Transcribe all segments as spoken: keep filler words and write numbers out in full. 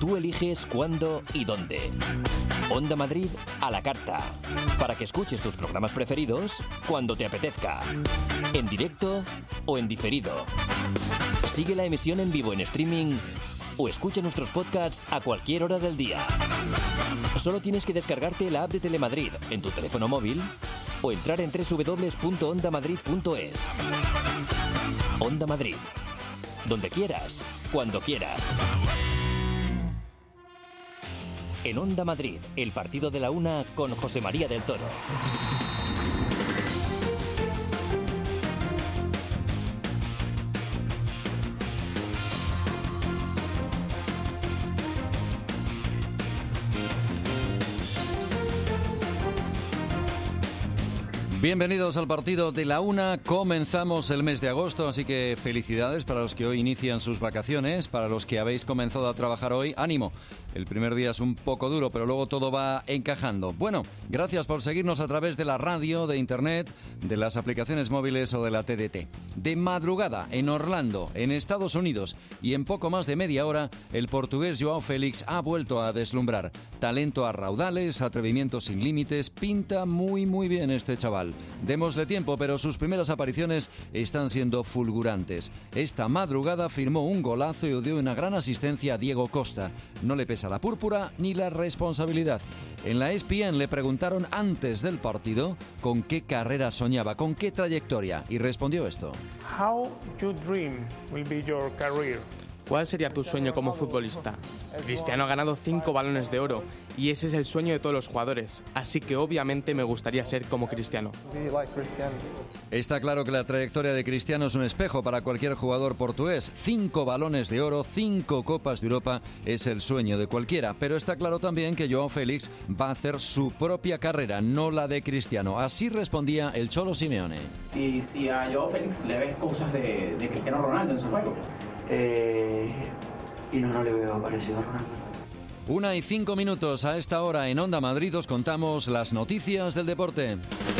Tú eliges cuándo y dónde. Onda Madrid a la carta. Para que escuches tus programas preferidos cuando te apetezca. En directo o en diferido. Sigue la emisión en vivo en streaming o escucha nuestros podcasts a cualquier hora del día. Solo tienes que descargarte la app de Telemadrid en tu teléfono móvil o entrar en doble u doble u doble u punto onda madrid punto es. Onda Madrid. Donde quieras, cuando quieras. En Onda Madrid, el partido de la una con José María del Toro. Bienvenidos al partido de la una. Comenzamos el mes de agosto, así que felicidades para los que hoy inician sus vacaciones, para los que habéis comenzado a trabajar hoy. ¡Ánimo! El primer día es un poco duro, pero luego todo va encajando. Bueno, gracias por seguirnos a través de la radio, de internet, de las aplicaciones móviles o de la T D T. De madrugada, en Orlando, en Estados Unidos, y en poco más de media hora, el portugués Joao Félix ha vuelto a deslumbrar. Talento a raudales, atrevimiento sin límites, pinta muy muy bien este chaval. Démosle tiempo, pero sus primeras apariciones están siendo fulgurantes. Esta madrugada firmó un golazo y dio una gran asistencia a Diego Costa. No le pesa la púrpura ni la responsabilidad. En la E S P N le preguntaron antes del partido con qué carrera soñaba, con qué trayectoria, y respondió esto. How you dream will be your career. ¿Cuál sería tu sueño como futbolista? Cristiano ha ganado cinco balones de oro y ese es el sueño de todos los jugadores, así que obviamente me gustaría ser como Cristiano. Está claro que la trayectoria de Cristiano es un espejo para cualquier jugador portugués. Cinco balones de oro, cinco copas de Europa es el sueño de cualquiera, pero está claro también que Joao Félix va a hacer su propia carrera, no la de Cristiano. Así respondía el Cholo Simeone. Y si a Joao Félix le ves cosas de, de Cristiano Ronaldo en su juego. Eh, y no, no le veo parecido a Ronaldo. Una y cinco minutos a esta hora en Onda Madrid os contamos las noticias del deporte.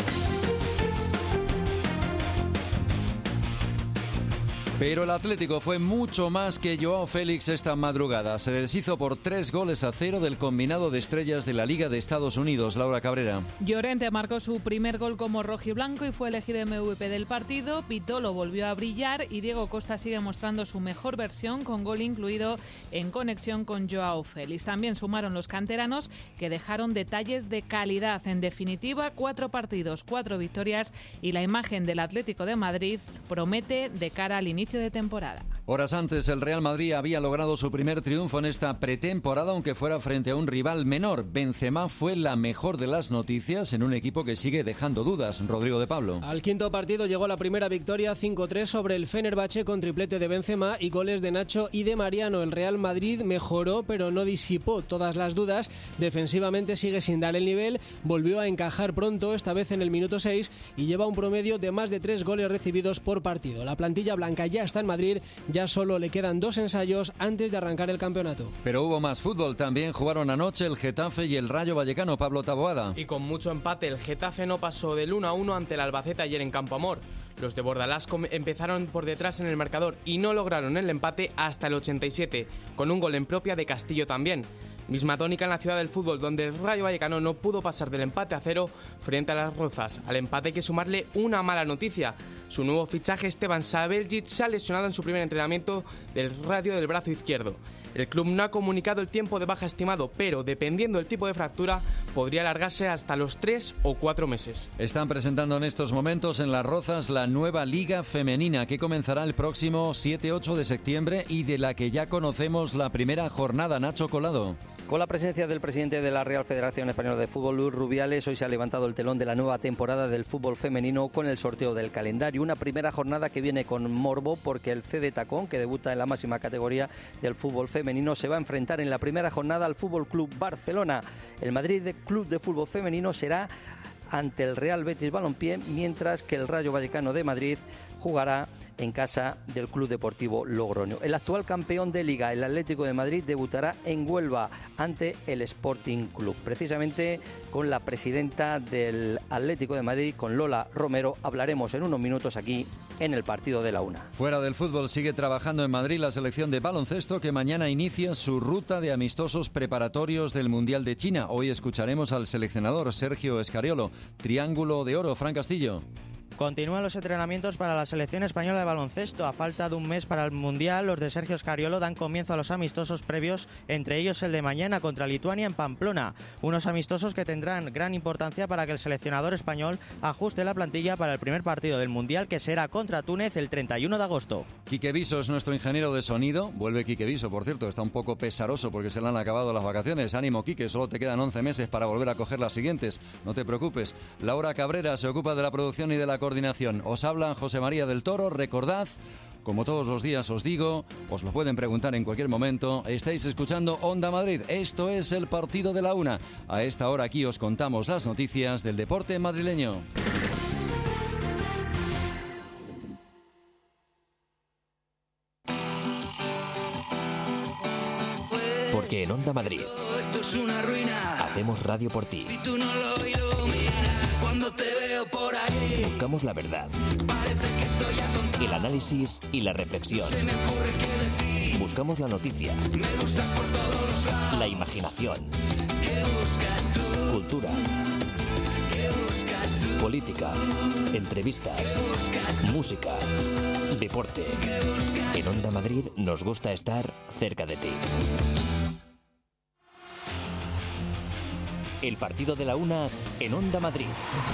Pero el Atlético fue mucho más que Joao Félix esta madrugada. Se deshizo por tres goles a cero del combinado de estrellas de la Liga de Estados Unidos. Laura Cabrera. Llorente marcó su primer gol como rojiblanco y fue elegido M V P del partido. Pitolo volvió a brillar y Diego Costa sigue mostrando su mejor versión con gol incluido en conexión con Joao Félix. También sumaron los canteranos que dejaron detalles de calidad. En definitiva, cuatro partidos, cuatro victorias y la imagen del Atlético de Madrid promete de cara al inicio de temporada. Horas antes, el Real Madrid había logrado su primer triunfo en esta pretemporada, aunque fuera frente a un rival menor. Benzema fue la mejor de las noticias en un equipo que sigue dejando dudas. Rodrigo de Pablo. Al quinto partido llegó la primera victoria cinco tres sobre el Fenerbahce con triplete de Benzema y goles de Nacho y de Mariano. El Real Madrid mejoró, pero no disipó todas las dudas. Defensivamente sigue sin dar el nivel, volvió a encajar pronto, esta vez en el minuto seis, y lleva un promedio de más de tres goles recibidos por partido. La plantilla blanca ya está en Madrid, ya solo le quedan dos ensayos antes de arrancar el campeonato. Pero hubo más fútbol, también jugaron anoche el Getafe y el Rayo Vallecano. Pablo Taboada. Y con mucho empate, el Getafe no pasó del uno a uno ante el Albacete ayer en Campo Amor. Los de Bordalás empezaron por detrás en el marcador y no lograron el empate hasta el ochenta y siete, con un gol en propia de Castillo también. Misma tónica en la ciudad del fútbol, donde el Rayo Vallecano no pudo pasar del empate a cero frente a las Rozas. Al empate hay que sumarle una mala noticia. Su nuevo fichaje, Esteban Sabeljic, se ha lesionado en su primer entrenamiento del radio del brazo izquierdo. El club no ha comunicado el tiempo de baja estimado, pero dependiendo del tipo de fractura, podría alargarse hasta los tres o cuatro meses. Están presentando en estos momentos en Las Rozas la nueva Liga Femenina, que comenzará el próximo siete ocho de septiembre y de la que ya conocemos la primera jornada. Nacho Colado. Con la presencia del presidente de la Real Federación Española de Fútbol, Luis Rubiales, hoy se ha levantado el telón de la nueva temporada del fútbol femenino con el sorteo del calendario. Una primera jornada que viene con morbo porque el C D Tacón, que debuta en la máxima categoría del fútbol femenino, se va a enfrentar en la primera jornada al Fútbol Club Barcelona. El Madrid Club de Fútbol Femenino será ante el Real Betis Balompié, mientras que el Rayo Vallecano de Madrid jugará en casa del Club Deportivo Logroño. El actual campeón de Liga, el Atlético de Madrid, debutará en Huelva ante el Sporting Club. Precisamente con la presidenta del Atlético de Madrid, con Lola Romero, hablaremos en unos minutos aquí en el partido de la una. Fuera del fútbol sigue trabajando en Madrid la selección de baloncesto que mañana inicia su ruta de amistosos preparatorios del Mundial de China. Hoy escucharemos al seleccionador Sergio Escariolo. Triángulo de oro, Fran Castillo. Continúan los entrenamientos para la selección española de baloncesto. A falta de un mes para el Mundial, los de Sergio Escariolo dan comienzo a los amistosos previos, entre ellos el de mañana contra Lituania en Pamplona. Unos amistosos que tendrán gran importancia para que el seleccionador español ajuste la plantilla para el primer partido del Mundial, que será contra Túnez el treinta y uno de agosto. Quique Viso es nuestro ingeniero de sonido. Vuelve Quique Viso, por cierto, está un poco pesaroso porque se le han acabado las vacaciones. Ánimo, Quique, solo te quedan once meses para volver a coger las siguientes. No te preocupes. Laura Cabrera se ocupa de la producción y de la coordinación. Os habla José María del Toro. Recordad, como todos los días os digo, os lo pueden preguntar en cualquier momento, estáis escuchando Onda Madrid. Esto es el partido de la una. A esta hora aquí os contamos las noticias del deporte madrileño. Porque en Onda Madrid esto es una ruina. Hacemos radio por ti. Si tú no lo iluminas, cuando te veo por ahí, buscamos la verdad, parece que estoy atontado. el análisis y la reflexión. Se me ocurre qué decir. Buscamos la noticia, Me gustas por todos los lados. la imaginación, ¿Qué buscas tú? cultura, ¿Qué buscas tú? política, entrevistas, música, deporte. En Onda Madrid nos gusta estar cerca de ti. El partido de la una en Onda Madrid.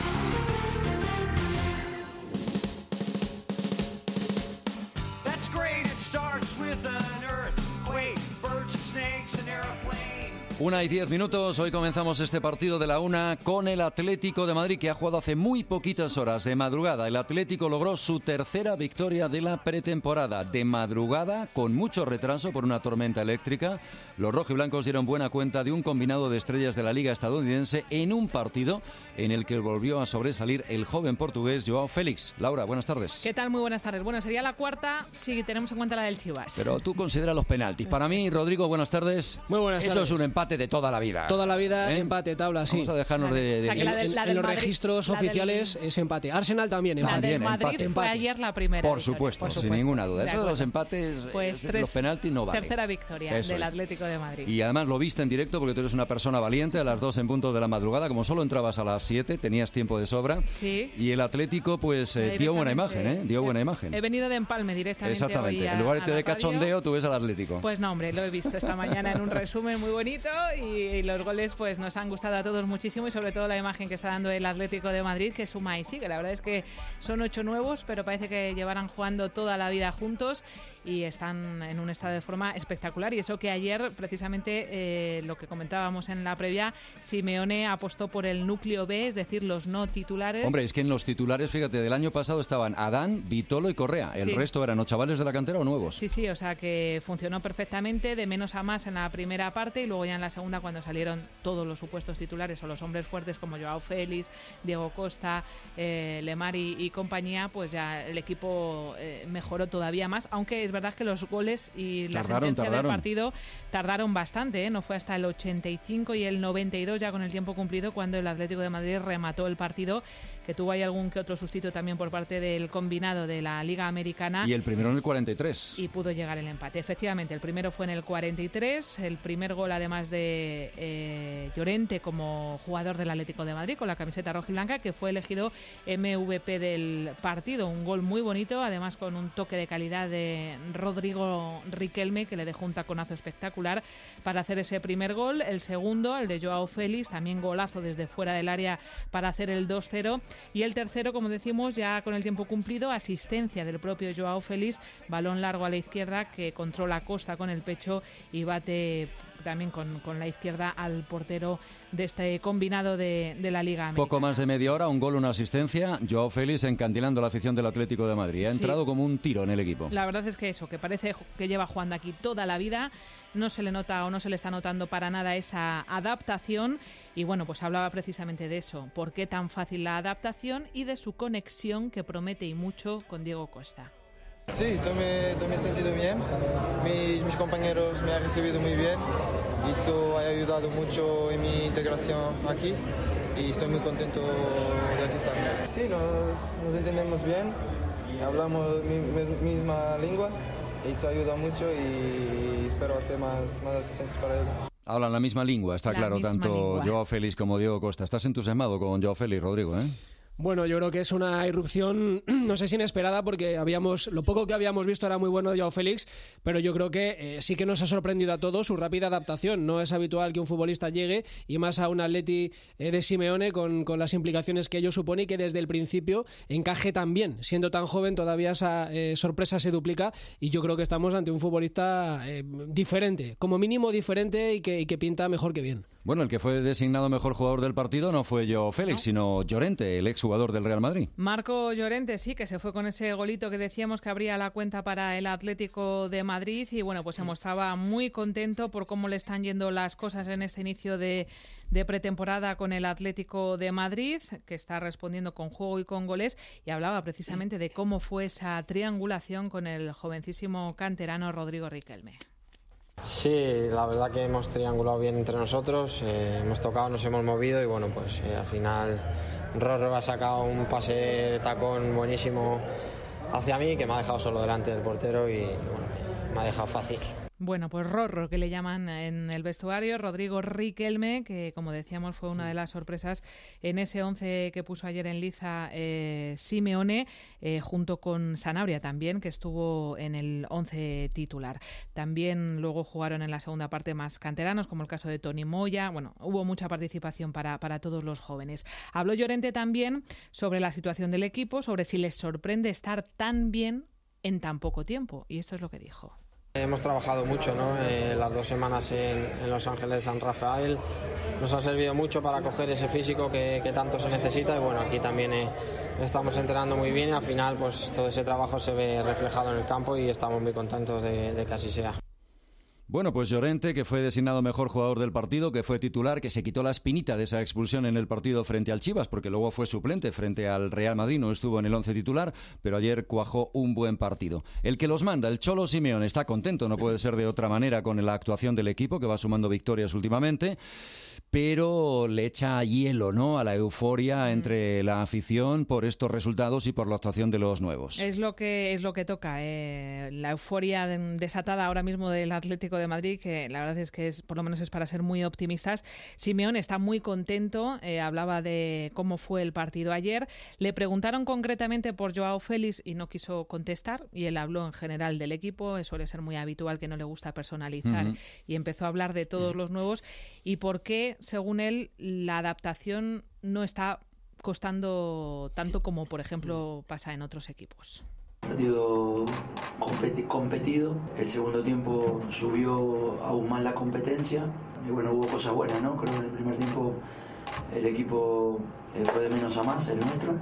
That's great. It starts with an earthquake, birds and snakes, an airplane. Una y diez minutos, hoy comenzamos este partido de la una con el Atlético de Madrid, que ha jugado hace muy poquitas horas, de madrugada. El Atlético logró su tercera victoria de la pretemporada, de madrugada, con mucho retraso por una tormenta eléctrica. Los rojiblancos dieron buena cuenta de un combinado de estrellas de la Liga estadounidense en un partido en el que volvió a sobresalir el joven portugués Joao Félix. Laura, buenas tardes. ¿Qué tal? Muy buenas tardes. Bueno, sería la cuarta si tenemos en cuenta la del Chivas. Pero tú consideras los penaltis. Para mí, Rodrigo, buenas tardes. Muy buenas Eso tardes. es un empate de toda la vida. Toda la vida, ¿Eh? empate, tabla, sí. Vamos a dejarnos de... de- O sea, que la del- En, la en del los Madrid- registros la del- oficiales es empate. Arsenal también La empate. del También, Madrid empate. fue Empate. ayer la primera. Por victoria, supuesto, por sin supuesto. ninguna duda. De Eso de los acuerdo. empates, Pues eh, tres- los penaltis no valen. Tercera victoria Eso del es. Atlético de Madrid. Y además lo viste en directo porque tú eres una persona valiente. A las dos en punto de la madrugada, como solo entrabas a las siete, tenías tiempo de sobra. Sí. Y el Atlético, pues, eh, dio buena imagen, ¿eh? Dio buena imagen. He venido de empalme directamente. Exactamente. hoy a- En lugar a de la de radio. cachondeo, tú ves al Atlético. Pues no, hombre, lo he visto esta mañana en un resumen muy bonito y los goles pues nos han gustado a todos muchísimo y sobre todo la imagen que está dando el Atlético de Madrid, que suma y sigue. La verdad es que son ocho nuevos, pero parece que llevarán jugando toda la vida juntos y están en un estado de forma espectacular. Y eso que ayer, precisamente, eh, lo que comentábamos en la previa, Simeone apostó por el núcleo B, es decir, los no titulares. Hombre, es que en los titulares, fíjate, del año pasado estaban Adán, Vitolo y Correa. El Sí. resto eran o chavales de la cantera o nuevos. Sí, sí, o sea que funcionó perfectamente, de menos a más en la primera parte y luego ya en la segunda, cuando salieron todos los supuestos titulares o los hombres fuertes como Joao Félix, Diego Costa, eh, Lemar y, y compañía, pues ya el equipo eh, mejoró todavía más, aunque es verdad que los goles y la Tardaron, sentencia tardaron. del partido tardaron bastante, ¿eh? No fue hasta el ochenta y cinco y el noventa y dos ya con el tiempo cumplido cuando el Atlético de Madrid remató el partido, que tuvo ahí algún que otro sustito también por parte del combinado de la Liga Americana. Y el primero en el cuarenta y tres. Y pudo llegar el empate. Efectivamente, el primero fue en el cuarenta y tres, el primer gol además de eh, Llorente como jugador del Atlético de Madrid con la camiseta roja y blanca, que fue elegido M V P del partido. Un gol muy bonito, además con un toque de calidad de Rodrigo Riquelme, que le dejó un taconazo espectacular para hacer ese primer gol. El segundo, el de Joao Félix, también golazo desde fuera del área para hacer el dos cero. Y el tercero, como decimos, ya con el tiempo cumplido, asistencia del propio Joao Félix, balón largo a la izquierda que controla Costa con el pecho y bate también con, con la izquierda al portero de este combinado de, de la Liga Americana. Poco más de media hora, un gol, una asistencia. Joao Félix encantilando la afición del Atlético de Madrid. Ha Sí. entrado como un tiro en el equipo. La verdad es que eso, que parece que lleva jugando aquí toda la vida, no se le nota o no se le está notando para nada esa adaptación y bueno, pues hablaba precisamente de eso, por qué tan fácil la adaptación y de su conexión que promete y mucho con Diego Costa. Sí, yo me, yo me he sentido bien, mis, mis compañeros me han recibido muy bien y eso ha ayudado mucho en mi integración aquí y estoy muy contento de aquí estar. Sí, nos, nos entendemos bien hablamos mi misma lengua, y eso ayuda mucho y espero hacer más, más asistencias para él. Hablan la misma lengua, está la claro, tanto lengua. Joao Félix como Diego Costa. Estás entusiasmado con Joao Félix, Rodrigo, ¿eh? Bueno, yo creo que es una irrupción, no sé si inesperada, porque habíamos lo poco que habíamos visto era muy bueno de Joao Félix, pero yo creo que eh, sí que nos ha sorprendido a todos su rápida adaptación. No es habitual que un futbolista llegue, y más a un Atleti eh, de Simeone, con, con las implicaciones que ello supone, y que desde el principio encaje tan bien. Siendo tan joven, todavía esa eh, sorpresa se duplica, y yo creo que estamos ante un futbolista eh, diferente, como mínimo diferente, y que, y que pinta mejor que bien. Bueno, el que fue designado mejor jugador del partido no fue Joao Félix, no. sino Llorente, el exjugador del Real Madrid. Marco Llorente, sí, que se fue con ese golito que decíamos que abría la cuenta para el Atlético de Madrid, y bueno, pues se mostraba muy contento por cómo le están yendo las cosas en este inicio de, de pretemporada con el Atlético de Madrid, que está respondiendo con juego y con goles, y hablaba precisamente de cómo fue esa triangulación con el jovencísimo canterano Rodrigo Riquelme. Sí, la verdad que hemos triangulado bien entre nosotros, eh, hemos tocado, nos hemos movido, y bueno, pues eh, al final Rorro ha sacado un pase de tacón buenísimo hacia mí, que me ha dejado solo delante del portero, y bueno, me ha dejado fácil. Bueno, pues Rorro, que le llaman en el vestuario, Rodrigo Riquelme, que como decíamos fue una de las sorpresas en ese once que puso ayer en liza eh, Simeone, eh, junto con Sanabria también, que estuvo en el once titular. También luego jugaron en la segunda parte más canteranos, como el caso de Toni Moya. Bueno, hubo mucha participación para, para todos los jóvenes. Habló Llorente también sobre la situación del equipo, sobre si les sorprende estar tan bien en tan poco tiempo, y esto es lo que dijo. Hemos trabajado mucho, ¿no? Eh, las dos semanas en, en Los Ángeles de San Rafael nos ha servido mucho para coger ese físico que, que tanto se necesita, y bueno, aquí también eh, estamos entrenando muy bien, y al final pues todo ese trabajo se ve reflejado en el campo, y estamos muy contentos de, de que así sea. Bueno, pues Llorente, que fue designado mejor jugador del partido, que fue titular, que se quitó la espinita de esa expulsión en el partido frente al Chivas, porque luego fue suplente frente al Real Madrid, no estuvo en el once titular, pero ayer cuajó un buen partido. El que los manda, el Cholo Simeone, está contento, no puede ser de otra manera, con la actuación del equipo, que va sumando victorias últimamente, pero le echa hielo, ¿no?, a la euforia entre la afición por estos resultados y por la actuación de los nuevos. Es lo que es lo que toca, eh, la euforia desatada ahora mismo del Atlético de Madrid, que la verdad es que es, por lo menos es para ser muy optimistas. Simeone está muy contento, eh, hablaba de cómo fue el partido ayer. Le preguntaron concretamente por Joao Félix y no quiso contestar, y él habló en general del equipo. Suele ser muy habitual, que no le gusta personalizar, uh-huh. y empezó a hablar de todos los nuevos y por qué, según él, la adaptación no está costando tanto como, por ejemplo, pasa en otros equipos. Partido competi- competido, el segundo tiempo subió aún más la competencia, y bueno, hubo cosas buenas, ¿no? Creo que en el primer tiempo el equipo eh, fue de menos a más, el nuestro,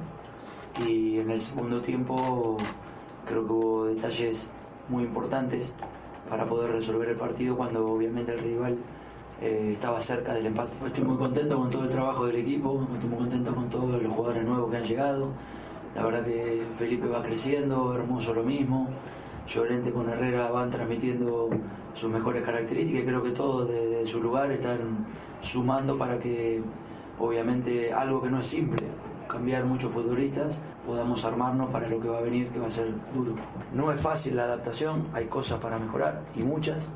y en el segundo tiempo creo que hubo detalles muy importantes para poder resolver el partido, cuando obviamente el rival eh, estaba cerca del empate. Estoy muy contento con todo el trabajo del equipo, estoy muy contento con todos los jugadores nuevos que han llegado. La verdad que Felipe va creciendo, Hermoso lo mismo, Llorente con Herrera van transmitiendo sus mejores características, y creo que todos desde su lugar están sumando para que, obviamente, algo que no es simple, cambiar muchos futbolistas, podamos armarnos para lo que va a venir, que va a ser duro. No es fácil la adaptación, hay cosas para mejorar, y muchas,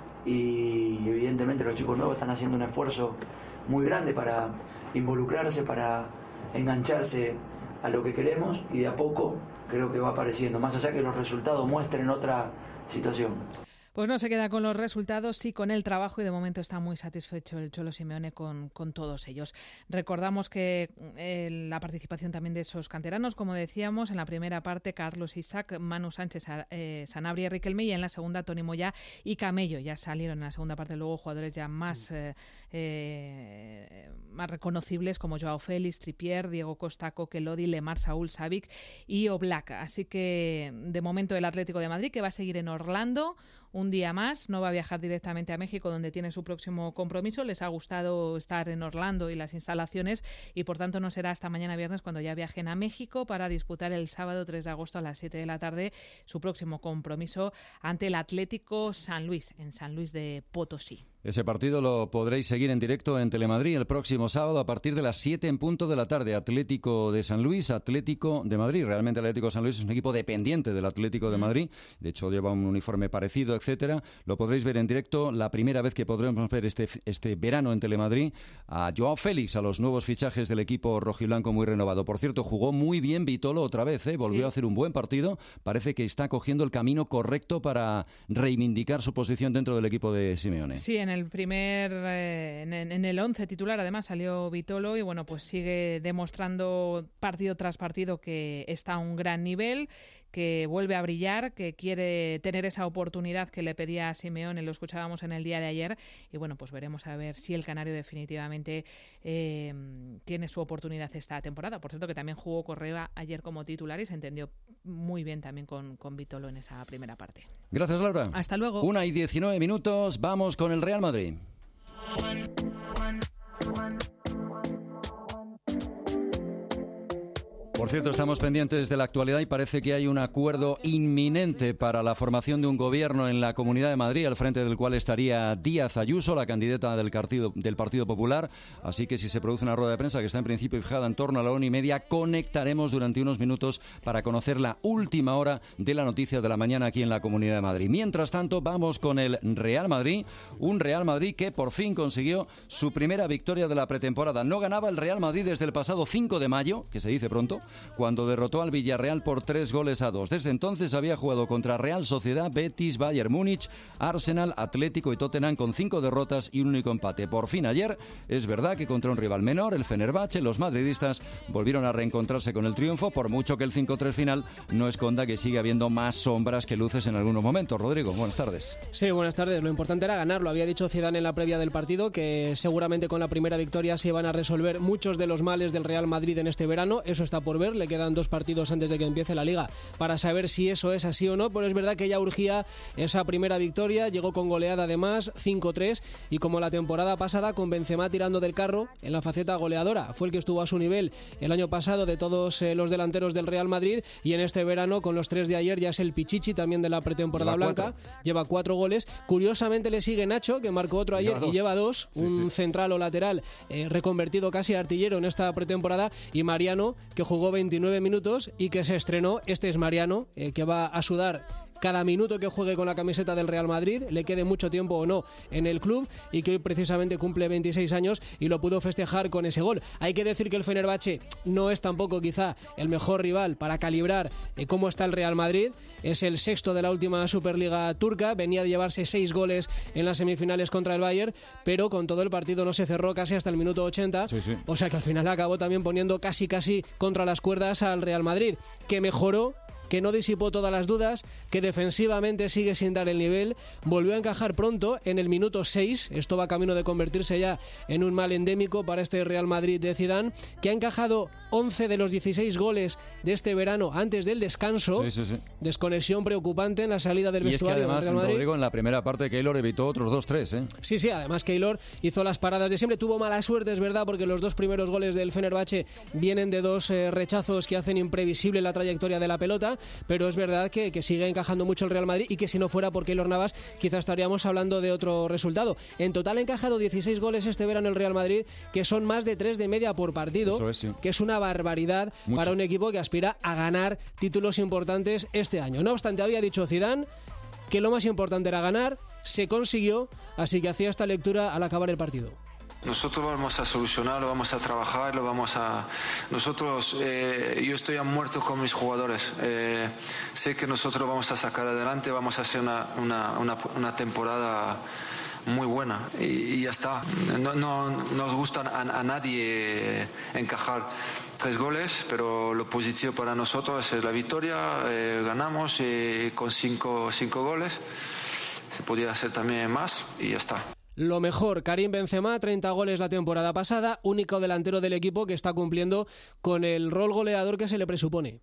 y evidentemente los chicos nuevos están haciendo un esfuerzo muy grande para involucrarse, para engancharse a lo que queremos, y de a poco creo que va apareciendo, más allá que los resultados muestren otra situación. Pues no se queda con los resultados, sí con el trabajo, y de momento está muy satisfecho el Cholo Simeone con, con todos ellos. Recordamos que eh, la participación también de esos canteranos, como decíamos, en la primera parte Carlos Isaac, Manu Sánchez, eh, Sanabria y Riquelme, y en la segunda Toni Moya y Camello. Ya salieron en la segunda parte luego jugadores ya más, eh, eh, más reconocibles, como Joao Félix, Trippier, Diego Costa, Coque, Lodi, Lemar, Saúl, Savic y Oblak. Así que de momento el Atlético de Madrid, que va a seguir en Orlando un día más, no va a viajar directamente a México, donde tiene su próximo compromiso. Les ha gustado estar en Orlando y las instalaciones, y por tanto no será hasta mañana viernes cuando ya viajen a México para disputar el sábado tres de agosto a las siete de la tarde su próximo compromiso ante el Atlético San Luis, en San Luis de Potosí. Ese partido lo podréis seguir en directo en Telemadrid el próximo sábado a partir de las siete en punto de la tarde. Atlético de San Luis, Atlético de Madrid. Realmente el Atlético de San Luis es un equipo dependiente del Atlético de Madrid. De hecho, lleva un uniforme parecido, etcétera. Lo podréis ver en directo. La primera vez que podremos ver este, este verano en Telemadrid a Joao Félix, a los nuevos fichajes del equipo rojiblanco muy renovado. Por cierto, jugó muy bien Vitolo otra vez, ¿eh? Volvió sí. a hacer un buen partido. Parece que está cogiendo el camino correcto para reivindicar su posición dentro del equipo de Simeone. Sí, en el primer eh, en, en el once titular además salió Vitolo y bueno, pues sigue demostrando partido tras partido que está a un gran nivel, que vuelve a brillar, que quiere tener esa oportunidad que le pedía a Simeone, lo escuchábamos en el día de ayer, y bueno, pues veremos a ver si el canario definitivamente eh, tiene su oportunidad esta temporada. Por cierto, que también jugó Correa ayer como titular y se entendió muy bien también con, con Vitolo en esa primera parte. Gracias, Laura. Hasta luego. Una y diecinueve minutos, vamos con el Real Madrid. Por cierto, estamos pendientes de la actualidad y parece que hay un acuerdo inminente para la formación de un gobierno en la Comunidad de Madrid, al frente del cual estaría Díaz Ayuso, la candidata del Partido, del Partido Popular. Así que si se produce una rueda de prensa que está en principio fijada en torno a la una y media, conectaremos durante unos minutos para conocer la última hora de la noticia de la mañana aquí en la Comunidad de Madrid. Mientras tanto, vamos con el Real Madrid, un Real Madrid que por fin consiguió su primera victoria de la pretemporada. No ganaba el Real Madrid desde el pasado cinco de mayo, que se dice pronto, cuando derrotó al Villarreal por tres goles a dos. Desde entonces había jugado contra Real Sociedad, Betis, Bayern Múnich, Arsenal, Atlético y Tottenham con cinco derrotas y un único empate. Por fin ayer, es verdad que contra un rival menor, el Fenerbahce, los madridistas volvieron a reencontrarse con el triunfo, por mucho que el cinco tres final no esconda que sigue habiendo más sombras que luces en algunos momentos. Rodrigo, buenas tardes. Sí, buenas tardes. Lo importante era ganarlo. Había dicho Zidane en la previa del partido que seguramente con la primera victoria se iban a resolver muchos de los males del Real Madrid en este verano. Eso está por ver. Le quedan dos partidos antes de que empiece la Liga para saber si eso es así o no, pero es verdad que ya urgía esa primera victoria, llegó con goleada además, cinco tres, y como la temporada pasada con Benzema tirando del carro en la faceta goleadora, fue el que estuvo a su nivel el año pasado de todos eh, los delanteros del Real Madrid, y en este verano con los tres de ayer ya es el Pichichi también de la pretemporada lleva blanca, cuatro. lleva cuatro goles, curiosamente le sigue Nacho, que marcó otro ayer lleva y lleva dos, sí, un sí. central o lateral eh, reconvertido casi a artillero en esta pretemporada, y Mariano, que jugó veintinueve minutos y que se estrenó. Este es Mariano, eh, que va a sudar cada minuto que juegue con la camiseta del Real Madrid, le quede mucho tiempo o no en el club, y que hoy precisamente cumple veintiséis años y lo pudo festejar con ese gol. Hay que decir que el Fenerbahce no es tampoco quizá el mejor rival para calibrar eh, cómo está el Real Madrid. Es el sexto de la última Superliga turca, venía de llevarse seis goles en las semifinales contra el Bayern, pero con todo el partido no se cerró casi hasta el minuto ochenta, sí, sí. O sea que al final acabó también poniendo casi casi contra las cuerdas al Real Madrid, que mejoró, que no disipó todas las dudas, que defensivamente sigue sin dar el nivel, volvió a encajar pronto en el minuto seis, esto va camino de convertirse ya en un mal endémico para este Real Madrid de Zidane, que ha encajado once de los dieciséis goles de este verano antes del descanso, sí, sí, sí. Desconexión preocupante en la salida del y vestuario es que además, del Real Madrid. Rodrigo, en la primera parte Keylor evitó otros dos tres, ¿eh? Sí, sí, además Keylor hizo las paradas de siempre, tuvo mala suerte, es verdad, porque los dos primeros goles del Fenerbahce vienen de dos eh, rechazos que hacen imprevisible la trayectoria de la pelota, pero es verdad que, que sigue encajando mucho el Real Madrid, y que si no fuera por Keylor Navas quizás estaríamos hablando de otro resultado. En total ha encajado dieciséis goles este verano el Real Madrid, que son más de tres de media por partido. Eso es, sí. Que es una barbaridad mucho para un equipo que aspira a ganar títulos importantes este año. No obstante, había dicho Zidane que lo más importante era ganar, se consiguió, así que hacía esta lectura al acabar el partido. Nosotros vamos a solucionarlo, vamos a trabajarlo, vamos a... Nosotros, eh, yo estoy a muerto con mis jugadores. Eh, sé que nosotros vamos a sacar adelante, vamos a hacer una, una, una, una temporada muy buena y, y ya está. No, no nos gusta a, a nadie encajar tres goles, pero lo positivo para nosotros es la victoria. Eh, ganamos eh, con cinco, cinco goles. Se podía hacer también más y ya está. Lo mejor, Karim Benzema, treinta goles la temporada pasada, único delantero del equipo que está cumpliendo con el rol goleador que se le presupone.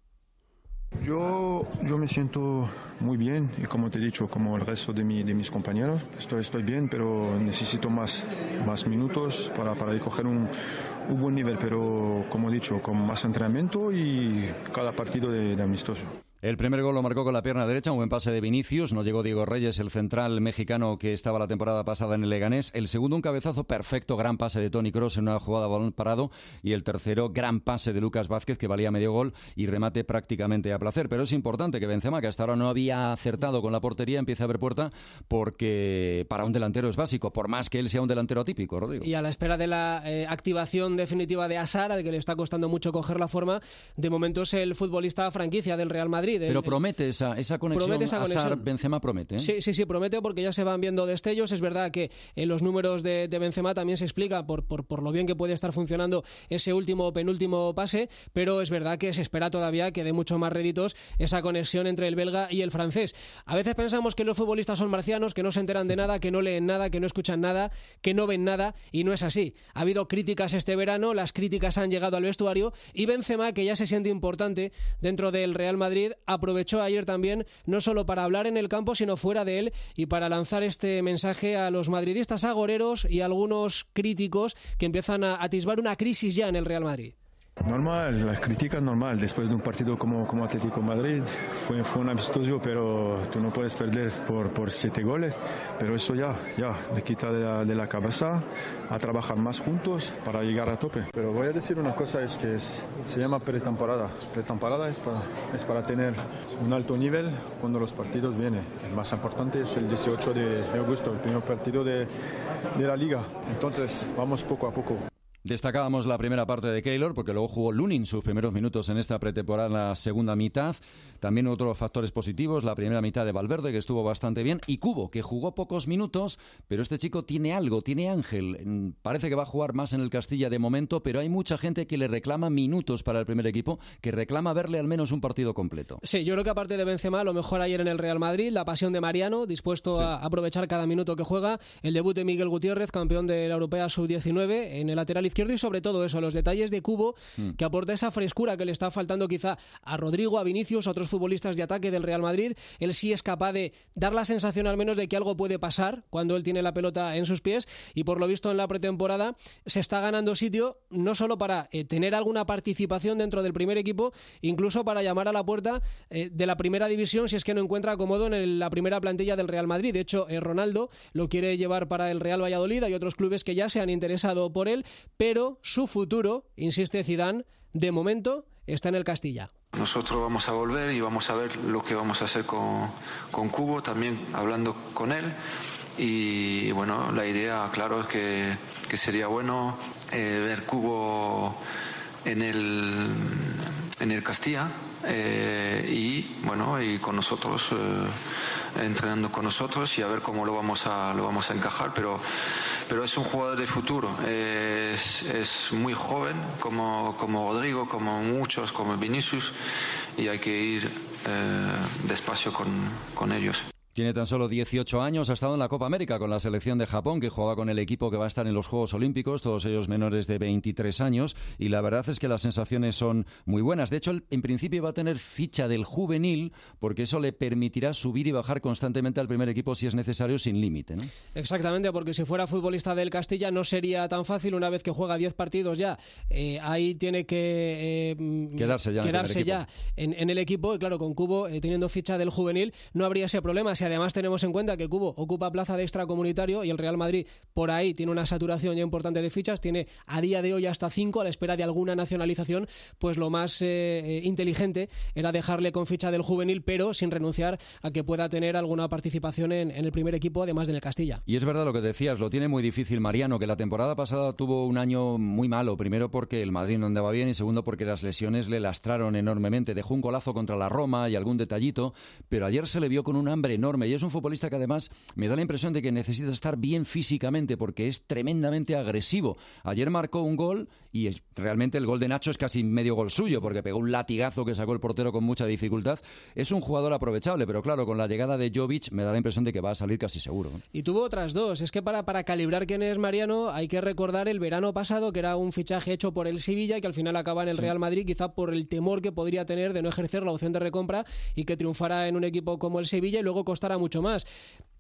Yo, yo me siento muy bien y, como te he dicho, como el resto de, mi, de mis compañeros, estoy, estoy bien, pero necesito más, más minutos para, para coger un, un buen nivel, pero como he dicho, con más entrenamiento y cada partido de, de amistoso. El primer gol lo marcó con la pierna derecha, un buen pase de Vinicius, no llegó Diego Reyes, el central mexicano que estaba la temporada pasada en el Leganés. El segundo, un cabezazo perfecto, gran pase de Toni Kroos en una jugada a balón parado, y el tercero, gran pase de Lucas Vázquez que valía medio gol y remate prácticamente a placer. Pero es importante que Benzema, que hasta ahora no había acertado con la portería, empiece a ver puerta, porque para un delantero es básico, por más que él sea un delantero atípico, Rodrigo. Y a la espera de la eh, activación definitiva de Hazard, al que le está costando mucho coger la forma, de momento es el futbolista franquicia del Real Madrid. Pero el, promete esa, esa conexión, promete esa conexión. Hazard-Benzema promete, ¿eh? Sí, sí, sí, promete, porque ya se van viendo destellos. Es verdad que en los números de, de Benzema también se explica por, por, por lo bien que puede estar funcionando ese último o penúltimo pase, pero es verdad que se espera todavía que dé mucho más réditos esa conexión entre el belga y el francés. A veces pensamos que los futbolistas son marcianos, que no se enteran de nada, que no leen nada, que no escuchan nada, que no ven nada, y no es así. Ha habido críticas este verano, las críticas han llegado al vestuario, y Benzema, que ya se siente importante dentro del Real Madrid, aprovechó ayer también no solo para hablar en el campo, sino fuera de él, y para lanzar este mensaje a los madridistas agoreros y a algunos críticos que empiezan a atisbar una crisis ya en el Real Madrid. Normal, la crítica es normal. Después de un partido como, como Atlético Madrid, fue, fue un amistoso, pero tú no puedes perder por, por siete goles. Pero eso ya, ya, le quita de la, de la cabeza a trabajar más juntos para llegar a tope. Pero voy a decir una cosa, es que es, se llama pretemporada. Pretemporada es para, es para tener un alto nivel cuando los partidos vienen. El más importante es el dieciocho de agosto, el primer partido de, de la Liga. Entonces, vamos poco a poco. Destacábamos la primera parte de Keylor, porque luego jugó Lunin sus primeros minutos en esta pretemporada, la segunda mitad. También otros factores positivos, la primera mitad de Valverde, que estuvo bastante bien, y Kubo, que jugó pocos minutos, pero este chico tiene algo, tiene ángel. Parece que va a jugar más en el Castilla de momento, pero hay mucha gente que le reclama minutos para el primer equipo, que reclama verle al menos un partido completo. Sí, yo creo que aparte de Benzema, lo mejor ayer en el Real Madrid, la pasión de Mariano, dispuesto sí. a aprovechar cada minuto que juega, el debut de Miguel Gutiérrez, campeón de la Europea sub diecinueve, en el lateral izquierdo, y sobre todo eso, los detalles de Kubo, mm. que aporta esa frescura que le está faltando quizá a Rodrigo, a Vinicius, a otros futbolistas de ataque del Real Madrid. Él sí es capaz de dar la sensación al menos de que algo puede pasar cuando él tiene la pelota en sus pies, y por lo visto en la pretemporada se está ganando sitio no solo para eh, tener alguna participación dentro del primer equipo, incluso para llamar a la puerta eh, de la primera división si es que no encuentra cómodo en el, la primera plantilla del Real Madrid. De hecho, eh, Ronaldo lo quiere llevar para el Real Valladolid, hay otros clubes que ya se han interesado por él, pero su futuro, insiste Zidane, de momento está en el Castilla. Nosotros vamos a volver y vamos a ver lo que vamos a hacer con, con Kubo, también hablando con él. Y bueno, la idea, claro, es que, que sería bueno eh, ver Kubo en el, en el Castilla eh, y bueno, y con nosotros, eh, entrenando con nosotros, y a ver cómo lo vamos a, lo vamos a encajar, pero pero es un jugador de futuro, es, es muy joven como, como Rodrigo, como muchos, como Vinicius, y hay que ir eh, despacio con, con ellos. Tiene tan solo dieciocho años, ha estado en la Copa América con la selección de Japón, que jugaba con el equipo que va a estar en los Juegos Olímpicos, todos ellos menores de veintitrés años, y la verdad es que las sensaciones son muy buenas. De hecho, en principio va a tener ficha del juvenil, porque eso le permitirá subir y bajar constantemente al primer equipo si es necesario, sin límite, ¿no? Exactamente, porque si fuera futbolista del Castilla no sería tan fácil. Una vez que juega diez partidos ya, eh, ahí tiene que eh, quedarse ya, quedarse en, ya en, en el equipo, y claro, con Kubo eh, teniendo ficha del juvenil no habría ese problema. Si además tenemos en cuenta que Kubo ocupa plaza de extracomunitario y el Real Madrid por ahí tiene una saturación ya importante de fichas, tiene a día de hoy hasta cinco a la espera de alguna nacionalización, pues lo más eh, inteligente era dejarle con ficha del juvenil, pero sin renunciar a que pueda tener alguna participación en, en el primer equipo, además del Castilla. Y es verdad lo que decías, lo tiene muy difícil Mariano, que la temporada pasada tuvo un año muy malo, primero porque el Madrid no andaba bien y segundo porque las lesiones le lastraron enormemente. Dejó un golazo contra la Roma y algún detallito, pero ayer se le vio con un hambre enorme, y es un futbolista que además me da la impresión de que necesita estar bien físicamente porque es tremendamente agresivo. Ayer marcó un gol y es, realmente el gol de Nacho es casi medio gol suyo porque pegó un latigazo que sacó el portero con mucha dificultad. Es un jugador aprovechable, pero claro, con la llegada de Jovic me da la impresión de que va a salir casi seguro. Y tuvo otras dos. Es que para, para calibrar quién es Mariano hay que recordar el verano pasado, que era un fichaje hecho por el Sevilla y que al final acaba en el sí. Real Madrid, quizá por el temor que podría tener de no ejercer la opción de recompra y que triunfara en un equipo como el Sevilla y luego costara mucho más.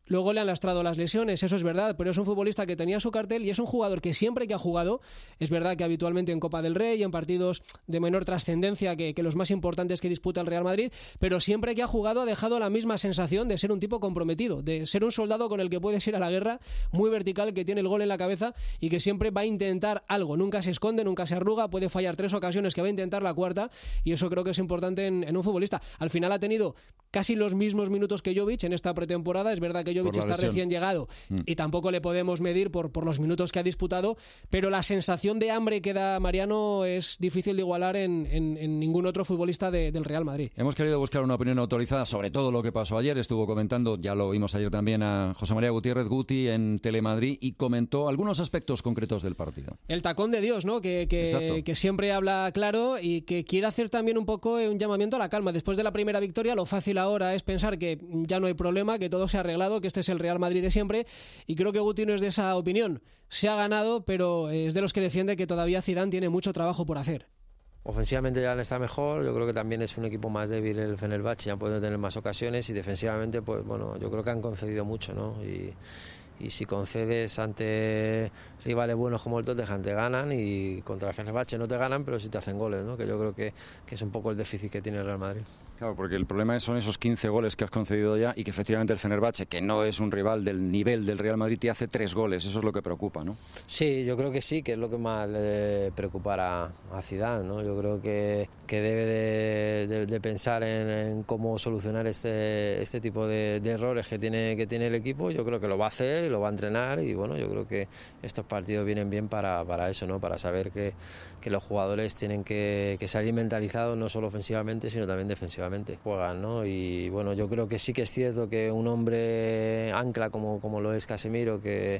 Luego le han lastrado las lesiones, eso es verdad, pero es un futbolista que tenía su cartel y es un jugador que siempre que ha jugado, es verdad que habitualmente en Copa del Rey, en partidos de menor trascendencia que, que los más importantes que disputa el Real Madrid, pero siempre que ha jugado ha dejado la misma sensación de ser un tipo comprometido, de ser un soldado con el que puedes ir a la guerra, muy vertical, que tiene el gol en la cabeza y que siempre va a intentar algo, nunca se esconde, nunca se arruga, puede fallar tres ocasiones que va a intentar la cuarta y eso creo que es importante en, en un futbolista. Al final ha tenido casi los mismos minutos que Jovic en esta pretemporada, es verdad que Jovic está lesión. recién llegado mm. y tampoco le podemos medir por, por los minutos que ha disputado, pero la sensación de hambre que da Mariano es difícil de igualar en, en, en ningún otro futbolista de, del Real Madrid. Hemos querido buscar una opinión autorizada sobre todo lo que pasó ayer. Estuvo comentando, ya lo vimos ayer también, a José María Gutiérrez Guti en Telemadrid y comentó algunos aspectos concretos del partido. El tacón de Dios, ¿no? Que, que, que siempre habla claro y que quiere hacer también un poco un llamamiento a la calma. Después de la primera victoria, lo fácil ahora es pensar que ya no hay problema, que todo se ha arreglado, que este es el Real Madrid de siempre, y creo que Guti no es de esa opinión. Se ha ganado, pero es de los que defiende que todavía Zidane tiene mucho trabajo por hacer. Ofensivamente ya está mejor, yo creo que también es un equipo más débil el Fenerbahce, ya puede tener más ocasiones, y defensivamente, pues bueno, yo creo que han concedido mucho, ¿no? Y, y si concedes ante rivales buenos como el Tottenham te ganan, y contra el Fenerbahce no te ganan, pero sí te hacen goles, ¿no? Que yo creo que, que es un poco el déficit que tiene el Real Madrid. Claro, porque el problema son esos quince goles que has concedido ya y que efectivamente el Fenerbahce, que no es un rival del nivel del Real Madrid, te hace tres goles. Eso es lo que preocupa, ¿no? Sí, yo creo que sí, que es lo que más le debe preocupar a, a Zidane, ¿no? Yo creo que, que debe de, de, de pensar en, en cómo solucionar este, este tipo de, de errores que tiene, que tiene el equipo. Yo creo que lo va a hacer y lo va a entrenar, y bueno, yo creo que estos partidos vienen bien para, para eso, ¿no? Para saber que, que los jugadores tienen que, que salir mentalizados no solo ofensivamente, sino también defensivamente. Juegan, ¿no? Y bueno, yo creo que sí que es cierto que un hombre ancla como, como lo es Casemiro, que,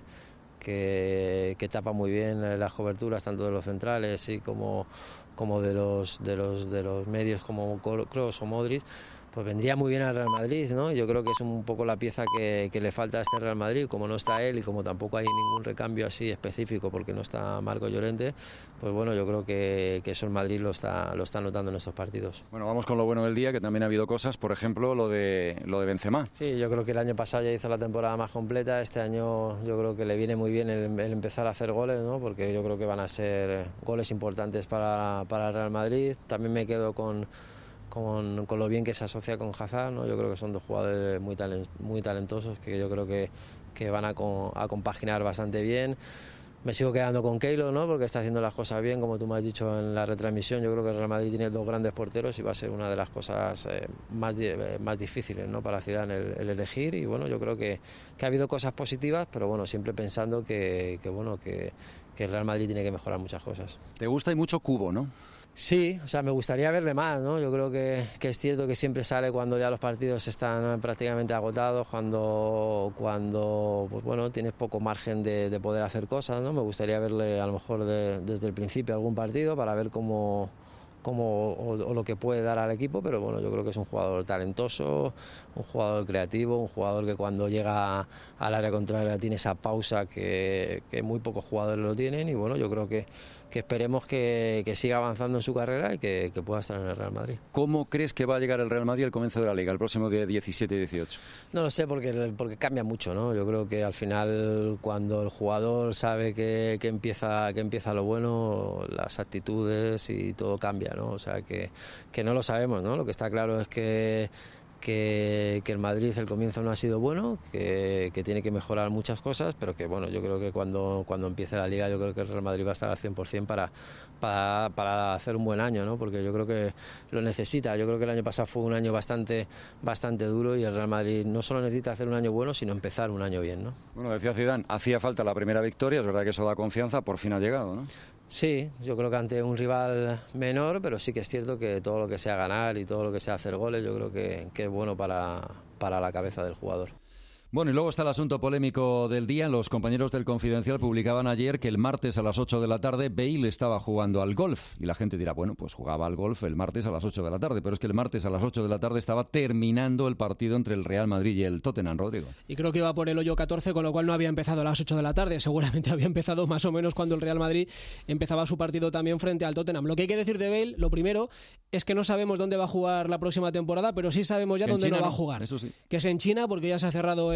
que, que tapa muy bien las coberturas tanto de los centrales y como, como de los de los de los medios como Kroos o Modric, pues vendría muy bien al Real Madrid, ¿no? Yo creo que es un poco la pieza que, que le falta a este Real Madrid, como no está él y como tampoco hay ningún recambio así específico porque no está Marco Llorente, pues bueno, yo creo que, que eso el Madrid lo está, lo está notando en estos partidos. Bueno, vamos con lo bueno del día, que también ha habido cosas, por ejemplo, lo de, lo de Benzema. Sí, yo creo que el año pasado ya hizo la temporada más completa, este año yo creo que le viene muy bien el, el empezar a hacer goles, ¿no? Porque yo creo que van a ser goles importantes para, para el Real Madrid. También me quedo con... Con, con lo bien que se asocia con Hazard, ¿no? Yo creo que son dos jugadores muy, talent, muy talentosos que yo creo que, que van a, con, a compaginar bastante bien. Me sigo quedando con Keylor, ¿no? Porque está haciendo las cosas bien, como tú me has dicho en la retransmisión. Yo creo que el Real Madrid tiene dos grandes porteros y va a ser una de las cosas eh, más, eh, más difíciles, ¿no? Para Zidane el, el elegir. Y bueno, yo creo que, que ha habido cosas positivas, pero bueno, siempre pensando que, que, bueno, que, que el Real Madrid tiene que mejorar muchas cosas. Te gusta y mucho Cubo, ¿no? Sí, o sea, me gustaría verle más, ¿no? Yo creo que, que es cierto que siempre sale cuando ya los partidos están prácticamente agotados, cuando, cuando pues bueno, tienes poco margen de, de poder hacer cosas, ¿no? Me gustaría verle a lo mejor de, desde el principio algún partido para ver cómo, cómo o, o lo que puede dar al equipo, pero bueno, yo creo que es un jugador talentoso, un jugador creativo, un jugador que cuando llega al área contraria tiene esa pausa que, que muy pocos jugadores lo tienen, y bueno, yo creo que que esperemos que, que siga avanzando en su carrera y que, que pueda estar en el Real Madrid. ¿Cómo crees que va a llegar el Real Madrid al comienzo de la Liga, el próximo día diecisiete y dieciocho? No lo sé, porque, porque cambia mucho, ¿no? Yo creo que al final, cuando el jugador sabe que, que, empieza, que empieza lo bueno, las actitudes y todo cambia, ¿no? O sea, que, que no lo sabemos, ¿no? Lo que está claro es que Que, que el Madrid el comienzo no ha sido bueno, que, que tiene que mejorar muchas cosas, pero que bueno, yo creo que cuando, cuando empiece la Liga yo creo que el Real Madrid va a estar al cien por ciento para, para, para hacer un buen año, ¿no? Porque yo creo que lo necesita. Yo creo que el año pasado fue un año bastante, bastante duro, y el Real Madrid no solo necesita hacer un año bueno, sino empezar un año bien, ¿no? Bueno, decía Zidane, hacía falta la primera victoria, es verdad que eso da confianza, por fin ha llegado, ¿no? Sí, yo creo que ante un rival menor, pero sí que es cierto que todo lo que sea ganar y todo lo que sea hacer goles, yo creo que, que es bueno para, para la cabeza del jugador. Bueno, y luego está el asunto polémico del día. Los compañeros del Confidencial publicaban ayer que el martes a las ocho de la tarde Bale estaba jugando al golf. Y la gente dirá, bueno, pues jugaba al golf el martes a las ocho de la tarde. Pero es que el martes a las ocho de la tarde estaba terminando el partido entre el Real Madrid y el Tottenham, Rodrigo. Y creo que iba por el hoyo catorce, con lo cual no había empezado a las ocho de la tarde. Seguramente había empezado más o menos cuando el Real Madrid empezaba su partido también frente al Tottenham. Lo que hay que decir de Bale, lo primero, es que no sabemos dónde va a jugar la próxima temporada, pero sí sabemos ya dónde no va a jugar. Eso sí. Que es en China, porque ya se ha cerrado el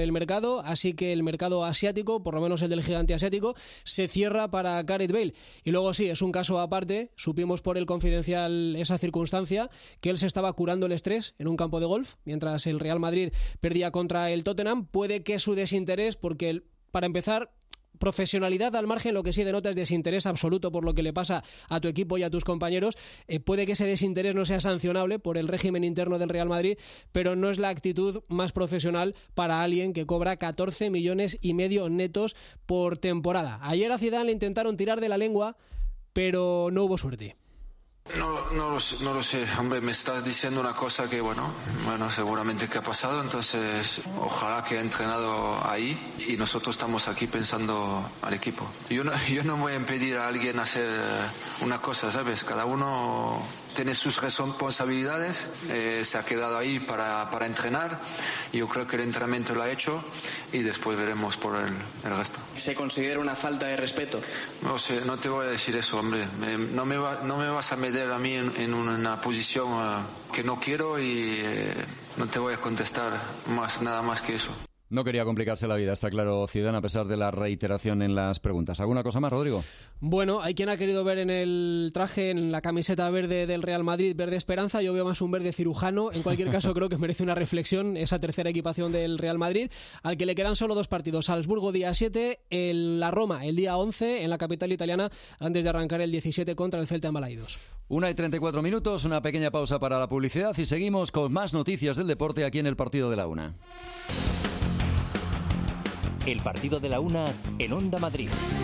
el mercado, así que el mercado asiático, por lo menos el del gigante asiático, se cierra para Gareth Bale. Y luego sí, es un caso aparte, supimos por el Confidencial esa circunstancia, que él se estaba curando el estrés en un campo de golf, mientras el Real Madrid perdía contra el Tottenham. Puede que su desinterés, porque el, para empezar... profesionalidad al margen, lo que sí denota es desinterés absoluto por lo que le pasa a tu equipo y a tus compañeros. Eh, puede que ese desinterés no sea sancionable por el régimen interno del Real Madrid, pero no es la actitud más profesional para alguien que cobra catorce millones y medio netos por temporada. Ayer a Zidane le intentaron tirar de la lengua, pero no hubo suerte. No, no, lo sé, no lo sé, hombre, me estás diciendo una cosa que, bueno, bueno, seguramente que ha pasado, entonces ojalá que ha entrenado ahí y nosotros estamos aquí pensando al equipo. Yo no, yo no voy a impedir a alguien hacer una cosa, ¿sabes? Cada uno tiene sus responsabilidades, eh, se ha quedado ahí para, para entrenar, yo creo que el entrenamiento lo ha hecho y después veremos por el, el resto. ¿Se considera una falta de respeto? No sé, no te voy a decir eso, hombre, me, no, me va, no me vas a meter a mí en, en una posición uh, que no quiero y eh, no te voy a contestar más, nada más que eso. No quería complicarse la vida, está claro, Zidane, a pesar de la reiteración en las preguntas. ¿Alguna cosa más, Rodrigo? Bueno, hay quien ha querido ver en el traje, en la camiseta verde del Real Madrid, verde esperanza. Yo veo más un verde cirujano. En cualquier caso, creo que merece una reflexión esa tercera equipación del Real Madrid, al que le quedan solo dos partidos. Salzburgo día siete, el, la Roma el día once, en la capital italiana, antes de arrancar el diecisiete contra el Celta en Balaidos. Una y treinta y cuatro minutos, una pequeña pausa para la publicidad y seguimos con más noticias del deporte aquí en el Partido de la Una. El partido de la Una en Onda Madrid.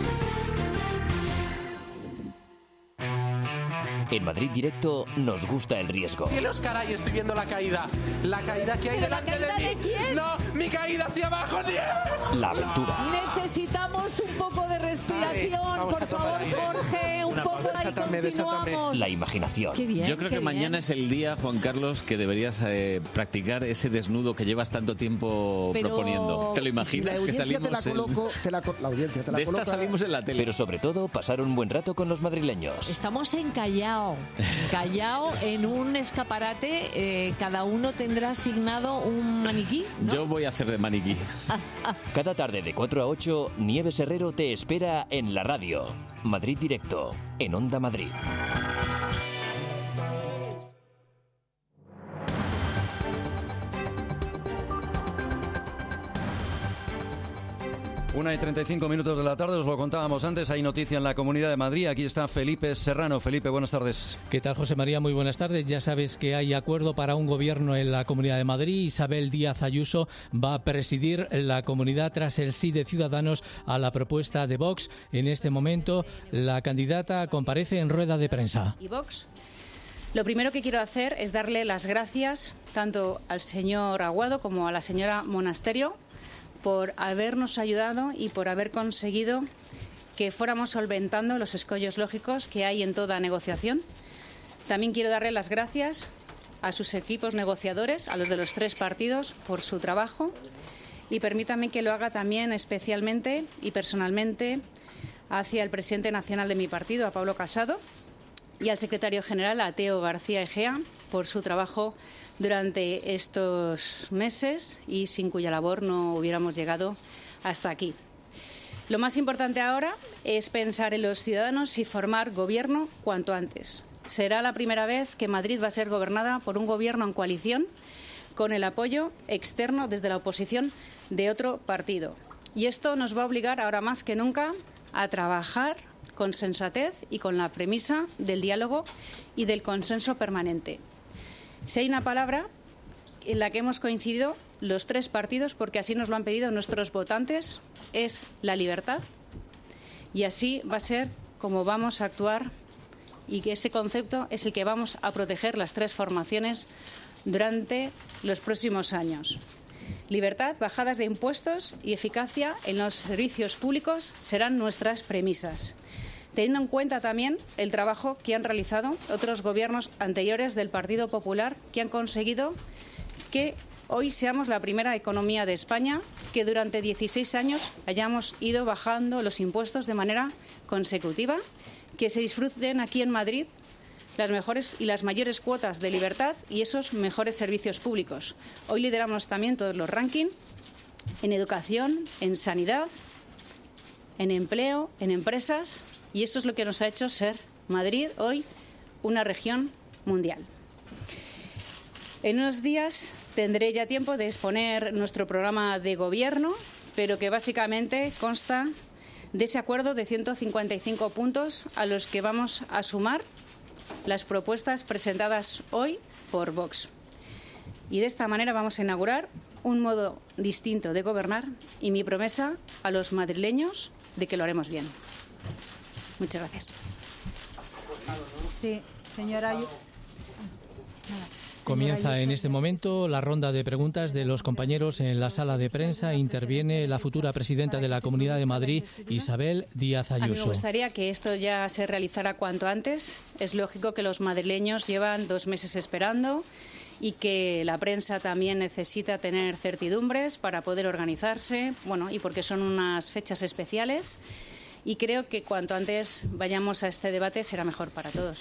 En Madrid Directo nos gusta el riesgo. Cielos, caray, estoy viendo la caída. La caída que hay delante de mí. ¿De quién? No, mi caída hacia abajo, Nieves. La aventura. Necesitamos un poco de respiración, Vale, por favor, Jorge, un Una poco de ahí, desátame, desátame. continuamos. La imaginación. Qué bien, Yo creo qué que bien. mañana es el día, Juan Carlos, que deberías eh, practicar ese desnudo que llevas tanto tiempo Pero- proponiendo. ¿Te lo imaginas que salimos te la coloco, en... te la, co- la audiencia te la De esta coloca. salimos en la tele. Pero sobre todo, pasar un buen rato con los madrileños. Estamos en Callao. En Callao, en un escaparate, eh, cada uno tendrá asignado un maniquí, ¿no? Yo voy a hacer de maniquí. Cada tarde de cuatro a ocho, Nieves Herrero te espera en la radio. Madrid Directo, en Onda Madrid. Una y treinta y cinco minutos de la tarde, os lo contábamos antes, hay noticia en la Comunidad de Madrid. Aquí está Felipe Serrano. Felipe, buenas tardes. ¿Qué tal, José María? Muy buenas tardes. Ya sabes que hay acuerdo para un gobierno en la Comunidad de Madrid. Isabel Díaz Ayuso va a presidir la comunidad tras el sí de Ciudadanos a la propuesta de Vox. En este momento, la candidata comparece en rueda de prensa. Y Vox. Lo primero que quiero hacer es darle las gracias tanto al señor Aguado como a la señora Monasterio por habernos ayudado y por haber conseguido que fuéramos solventando los escollos lógicos que hay en toda negociación. También quiero darle las gracias a sus equipos negociadores, a los de los tres partidos, por su trabajo. Y permítame que lo haga también especialmente y personalmente hacia el presidente nacional de mi partido, a Pablo Casado, y al secretario general, a Teo García Egea, por su trabajo durante estos meses y sin cuya labor no hubiéramos llegado hasta aquí. Lo más importante ahora es pensar en los ciudadanos y formar gobierno cuanto antes. Será la primera vez que Madrid va a ser gobernada por un gobierno en coalición con el apoyo externo desde la oposición de otro partido. Y esto nos va a obligar ahora más que nunca a trabajar con sensatez y con la premisa del diálogo y del consenso permanente. Si hay una palabra en la que hemos coincidido los tres partidos, porque así nos lo han pedido nuestros votantes, es la libertad. Y así va a ser como vamos a actuar y que ese concepto es el que vamos a proteger las tres formaciones durante los próximos años. Libertad, bajadas de impuestos y eficacia en los servicios públicos serán nuestras premisas, teniendo en cuenta también el trabajo que han realizado otros gobiernos anteriores del Partido Popular, que han conseguido que hoy seamos la primera economía de España, que durante dieciséis años hayamos ido bajando los impuestos de manera consecutiva, que se disfruten aquí en Madrid las mejores y las mayores cuotas de libertad y esos mejores servicios públicos. Hoy lideramos también todos los rankings en educación, en sanidad, en empleo, en empresas, y eso es lo que nos ha hecho ser Madrid hoy una región mundial. En unos días tendré ya tiempo de exponer nuestro programa de gobierno, pero que básicamente consta de ese acuerdo de ciento cincuenta y cinco puntos a los que vamos a sumar las propuestas presentadas hoy por Vox. Y de esta manera vamos a inaugurar un modo distinto de gobernar y mi promesa a los madrileños de que lo haremos bien. Muchas gracias. Sí, señora. Comienza en este momento la ronda de preguntas de los compañeros en la sala de prensa. Interviene la futura presidenta de la Comunidad de Madrid, Isabel Díaz Ayuso. A mí me gustaría que esto ya se realizara cuanto antes. Es lógico que los madrileños llevan dos meses esperando y que la prensa también necesita tener certidumbres para poder organizarse, bueno, y porque son unas fechas especiales. Y creo que cuanto antes vayamos a este debate será mejor para todos.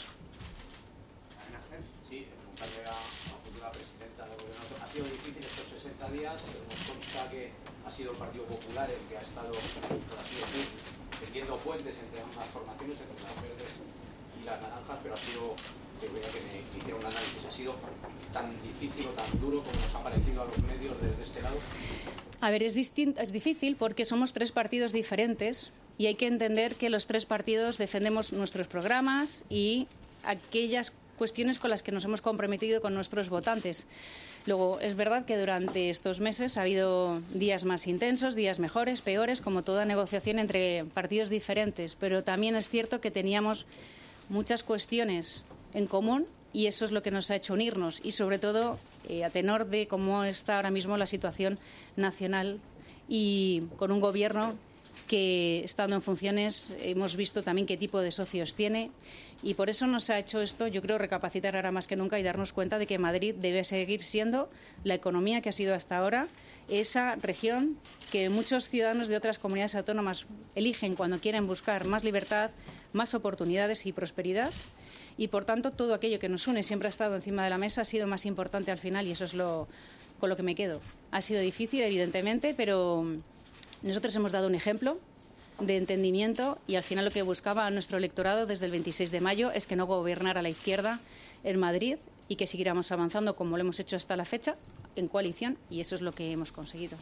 Sí, preguntarle a la futura presidenta del Gobierno. Ha sido difícil estos sesenta días. Nos consta que ha sido el Partido Popular el que ha estado, por así decir, tendiendo puentes entre ambas formaciones, entre las verdes y las naranjas, pero ha sido, yo quería que me hiciera un análisis, ha sido tan difícil o tan duro como nos ha parecido a los medios desde este lado. A ver, es, distinto, es difícil porque somos tres partidos diferentes y hay que entender que los tres partidos defendemos nuestros programas y aquellas cuestiones con las que nos hemos comprometido con nuestros votantes. Luego, es verdad que durante estos meses ha habido días más intensos, días mejores, peores, como toda negociación entre partidos diferentes, pero también es cierto que teníamos muchas cuestiones en común y eso es lo que nos ha hecho unirnos y, sobre todo, eh, a tenor de cómo está ahora mismo la situación nacional y con un gobierno que, estando en funciones, hemos visto también qué tipo de socios tiene y por eso nos ha hecho esto, yo creo, recapacitar ahora más que nunca y darnos cuenta de que Madrid debe seguir siendo la economía que ha sido hasta ahora, esa región que muchos ciudadanos de otras comunidades autónomas eligen cuando quieren buscar más libertad, más oportunidades y prosperidad. Y, por tanto, todo aquello que nos une siempre ha estado encima de la mesa, ha sido más importante al final y eso es lo con lo que me quedo. Ha sido difícil, evidentemente, pero nosotros hemos dado un ejemplo de entendimiento y al final lo que buscaba nuestro electorado desde el veintiséis de mayo es que no gobernara la izquierda en Madrid y que siguiéramos avanzando como lo hemos hecho hasta la fecha en coalición y eso es lo que hemos conseguido.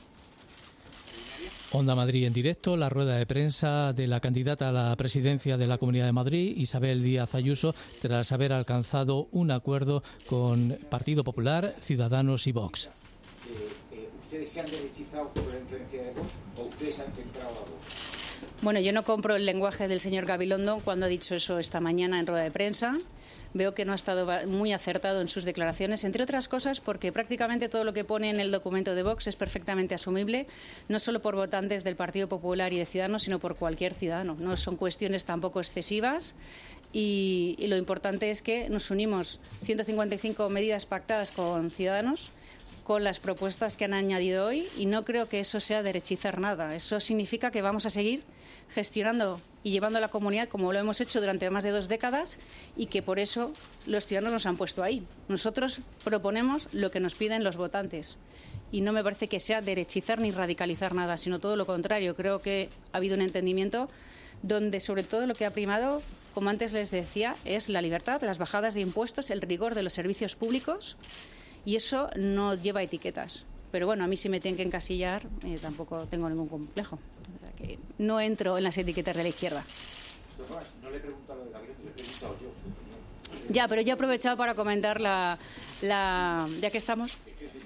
Onda Madrid en directo, la rueda de prensa de la candidata a la presidencia de la Comunidad de Madrid, Isabel Díaz Ayuso, tras haber alcanzado un acuerdo con Partido Popular, Ciudadanos y Vox. Eh, eh, ¿Ustedes se han derechizado por la influencia de Vox o ustedes se han centrado a Vox? Bueno, yo no compro el lenguaje del señor Gabilondo cuando ha dicho eso esta mañana en rueda de prensa. Veo que no ha estado muy acertado en sus declaraciones, entre otras cosas porque prácticamente todo lo que pone en el documento de Vox es perfectamente asumible, no solo por votantes del Partido Popular y de Ciudadanos, sino por cualquier ciudadano. No son cuestiones tampoco excesivas y, y lo importante es que nos unimos ciento cincuenta y cinco medidas pactadas con Ciudadanos, con las propuestas que han añadido hoy y no creo que eso sea derechizar nada. Eso significa que vamos a seguir gestionando y llevando a la comunidad como lo hemos hecho durante más de dos décadas y que por eso los ciudadanos nos han puesto ahí. Nosotros proponemos lo que nos piden los votantes y no me parece que sea derechizar ni radicalizar nada, sino todo lo contrario. Creo que ha habido un entendimiento donde sobre todo lo que ha primado, como antes les decía, es la libertad, las bajadas de impuestos, el rigor de los servicios públicos y eso no lleva etiquetas. Pero bueno, a mí si me tienen que encasillar, eh, tampoco tengo ningún complejo. O sea que no entro en las etiquetas de la izquierda. No le he preguntado lo de Gabriel, le he preguntado yo su opinión. Ya, pero yo he aprovechado para comentar la, la ya que estamos.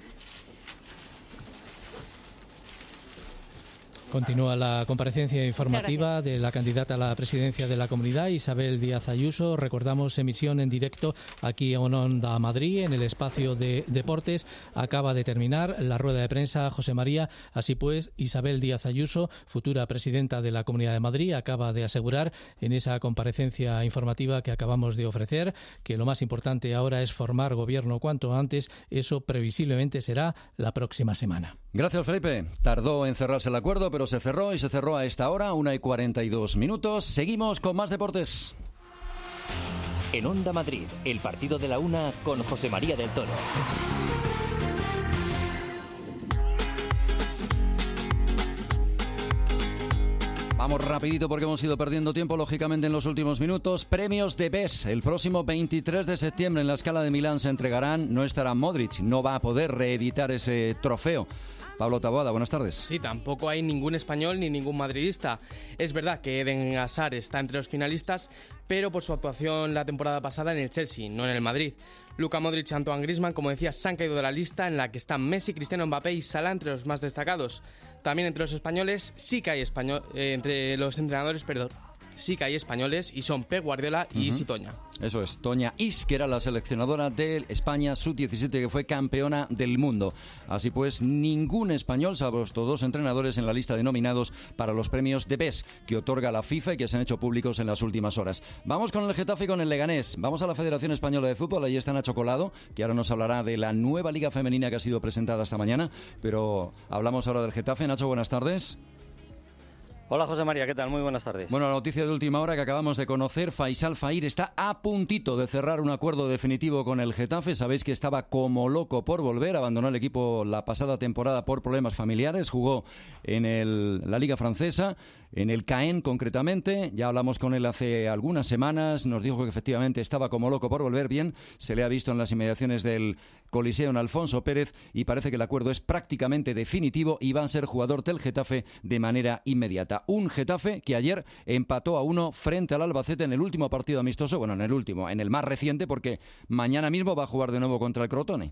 Continúa la comparecencia informativa de la candidata a la presidencia de la Comunidad, Isabel Díaz Ayuso. Recordamos, emisión en directo aquí en Onda Madrid, en el espacio de deportes. Acaba de terminar la rueda de prensa, José María. Así pues, Isabel Díaz Ayuso, futura presidenta de la Comunidad de Madrid, acaba de asegurar en esa comparecencia informativa que acabamos de ofrecer que lo más importante ahora es formar gobierno cuanto antes. Eso previsiblemente será la próxima semana. Gracias, Felipe. Tardó en cerrarse el acuerdo, pero se cerró y se cerró a esta hora, una y cuarenta y dos minutos. Seguimos con más deportes. En Onda Madrid, el partido de la una con José María del Toro. Vamos rapidito porque hemos ido perdiendo tiempo, lógicamente, en los últimos minutos. Premios de B E S. El próximo veintitrés de septiembre en la Scala de Milán se entregarán. No estará Modric, no va a poder reeditar ese trofeo. Pablo Taboada, buenas tardes. Sí, tampoco hay ningún español ni ningún madridista. Es verdad que Eden Hazard está entre los finalistas, pero por su actuación la temporada pasada en el Chelsea, no en el Madrid. Luka Modric y Antoine Griezmann, como decía, se han caído de la lista en la que están Messi, Cristiano, Mbappé y Salah entre los más destacados. También entre los españoles sí que hay español, eh, entre los entrenadores, perdón, sí que hay españoles y son Pep Guardiola y uh-huh. Isi Toña. Eso es, Toña Is, que era la seleccionadora de España sub diecisiete, que fue campeona del mundo. Así pues, ningún español, salvo estos dos entrenadores, en la lista de nominados para los premios de B E S, que otorga la FIFA y que se han hecho públicos en las últimas horas. Vamos con el Getafe y con el Leganés. Vamos a la Federación Española de Fútbol. Ahí está Nacho Colado, que ahora nos hablará de la nueva Liga Femenina que ha sido presentada esta mañana. Pero hablamos ahora del Getafe. Nacho, buenas tardes. Hola José María, ¿qué tal? Muy buenas tardes. Bueno, la noticia de última hora que acabamos de conocer, Faisal Fair está a puntito de cerrar un acuerdo definitivo con el Getafe. Sabéis que estaba como loco por volver, abandonó el equipo la pasada temporada por problemas familiares, jugó en el, la Liga Francesa, en el Caen concretamente. Ya hablamos con él hace algunas semanas, nos dijo que efectivamente estaba como loco por volver. Bien, se le ha visto en las inmediaciones del Coliseo en Alfonso Pérez y parece que el acuerdo es prácticamente definitivo y va a ser jugador del Getafe de manera inmediata. Un Getafe que ayer empató a uno frente al Albacete en el último partido amistoso, bueno, en el último, en el más reciente, porque mañana mismo va a jugar de nuevo contra el Crotone.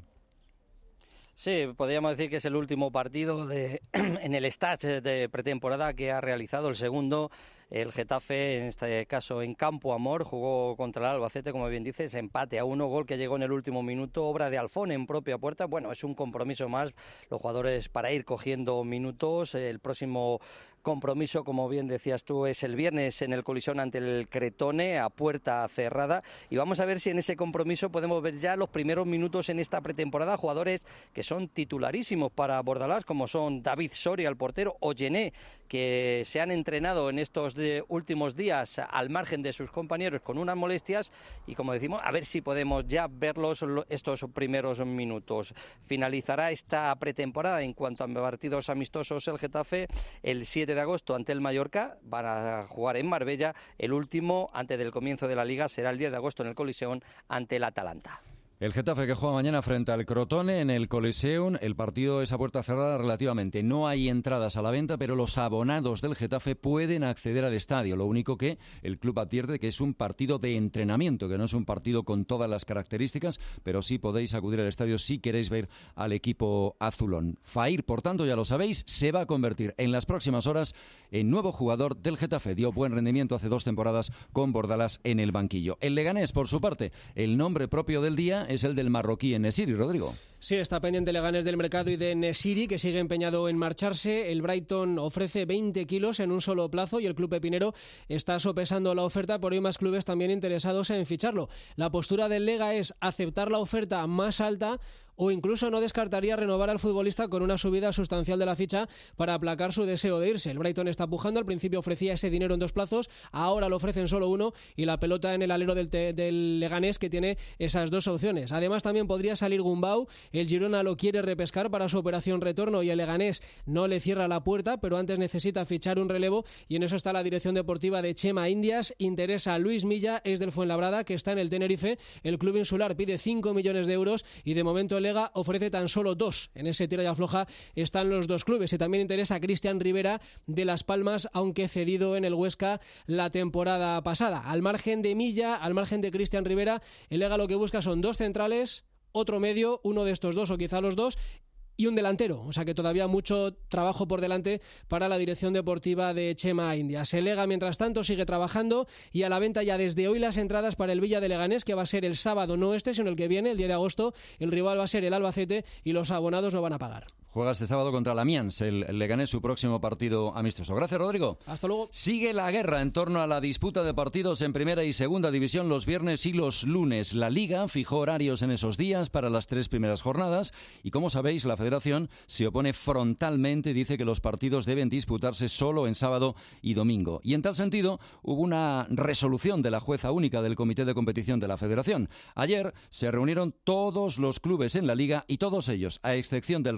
Sí, podríamos decir que es el último partido de, en el stage de pretemporada que ha realizado el segundo. El Getafe, en este caso en Campo Amor, jugó contra el Albacete, como bien dices, empate a uno, gol que llegó en el último minuto, obra de Alfón en propia puerta. Bueno, es un compromiso más, los jugadores para ir cogiendo minutos. El próximo compromiso, como bien decías tú, es el viernes en el Coliseo ante el Crotone, a puerta cerrada. Y vamos a ver si en ese compromiso podemos ver ya los primeros minutos en esta pretemporada, jugadores que son titularísimos para Bordalás, como son David Soria, el portero, o Gené, que se han entrenado en estos de últimos días al margen de sus compañeros con unas molestias, y como decimos, a ver si podemos ya verlos estos primeros minutos. Finalizará esta pretemporada en cuanto a partidos amistosos el Getafe el siete de agosto ante el Mallorca, van a jugar en Marbella. El último antes del comienzo de la Liga será el diez de agosto en el Coliseum ante el Atalanta. El Getafe que juega mañana frente al Crotone en el Coliseum. El partido es a puerta cerrada relativamente. No hay entradas a la venta, pero los abonados del Getafe pueden acceder al estadio. Lo único que el club advierte que es un partido de entrenamiento, que no es un partido con todas las características, pero sí podéis acudir al estadio si queréis ver al equipo azulón. Fair, por tanto, ya lo sabéis, se va a convertir en las próximas horas en nuevo jugador del Getafe. Dio buen rendimiento hace dos temporadas con Bordalás en el banquillo. El Leganés, por su parte, el nombre propio del día es el del marroquí En-Nesyri, Rodrigo. Sí, está pendiente Leganés del mercado y de En-Nesyri, que sigue empeñado en marcharse. El Brighton ofrece veinte kilos en un solo plazo y el club pepinero está sopesando la oferta, por hoy más clubes también interesados en ficharlo. La postura del Lega es aceptar la oferta más alta o incluso no descartaría renovar al futbolista con una subida sustancial de la ficha para aplacar su deseo de irse. El Brighton está pujando, al principio ofrecía ese dinero en dos plazos, ahora lo ofrecen solo uno y la pelota en el alero del, te- del Leganés, que tiene esas dos opciones. Además también podría salir Gumbau, el Girona lo quiere repescar para su operación retorno y el Leganés no le cierra la puerta, pero antes necesita fichar un relevo y en eso está la dirección deportiva de Chema Indias. Interesa a Luis Milla, es del Fuenlabrada, que está en el Tenerife. El club insular pide cinco millones de euros y de momento el Lega ofrece tan solo dos. En ese tira y afloja están los dos clubes. Y también interesa a Cristian Rivera de Las Palmas, aunque cedido en el Huesca la temporada pasada. Al margen de Milla, al margen de Cristian Rivera, el Lega lo que busca son dos centrales, otro medio, uno de estos dos o quizá los dos, y un delantero, o sea que todavía mucho trabajo por delante para la dirección deportiva de Chema Indias. El Lega, mientras tanto, sigue trabajando y a la venta ya desde hoy las entradas para el Villa de Leganés, que va a ser el sábado, no este, sino el que viene, el diez de agosto. El rival va a ser el Albacete y los abonados no van a pagar. Juega este sábado contra el Amiens, el Leganés, su próximo partido amistoso. Gracias, Rodrigo. Hasta luego. Sigue la guerra en torno a la disputa de partidos en primera y segunda división los viernes y los lunes. La Liga fijó horarios en esos días para las tres primeras jornadas y, como sabéis, la Federación se opone frontalmente y dice que los partidos deben disputarse solo en sábado y domingo. Y en tal sentido, hubo una resolución de la jueza única del Comité de Competición de la Federación. Ayer se reunieron todos los clubes en la Liga y todos ellos, a excepción del Real Madrid,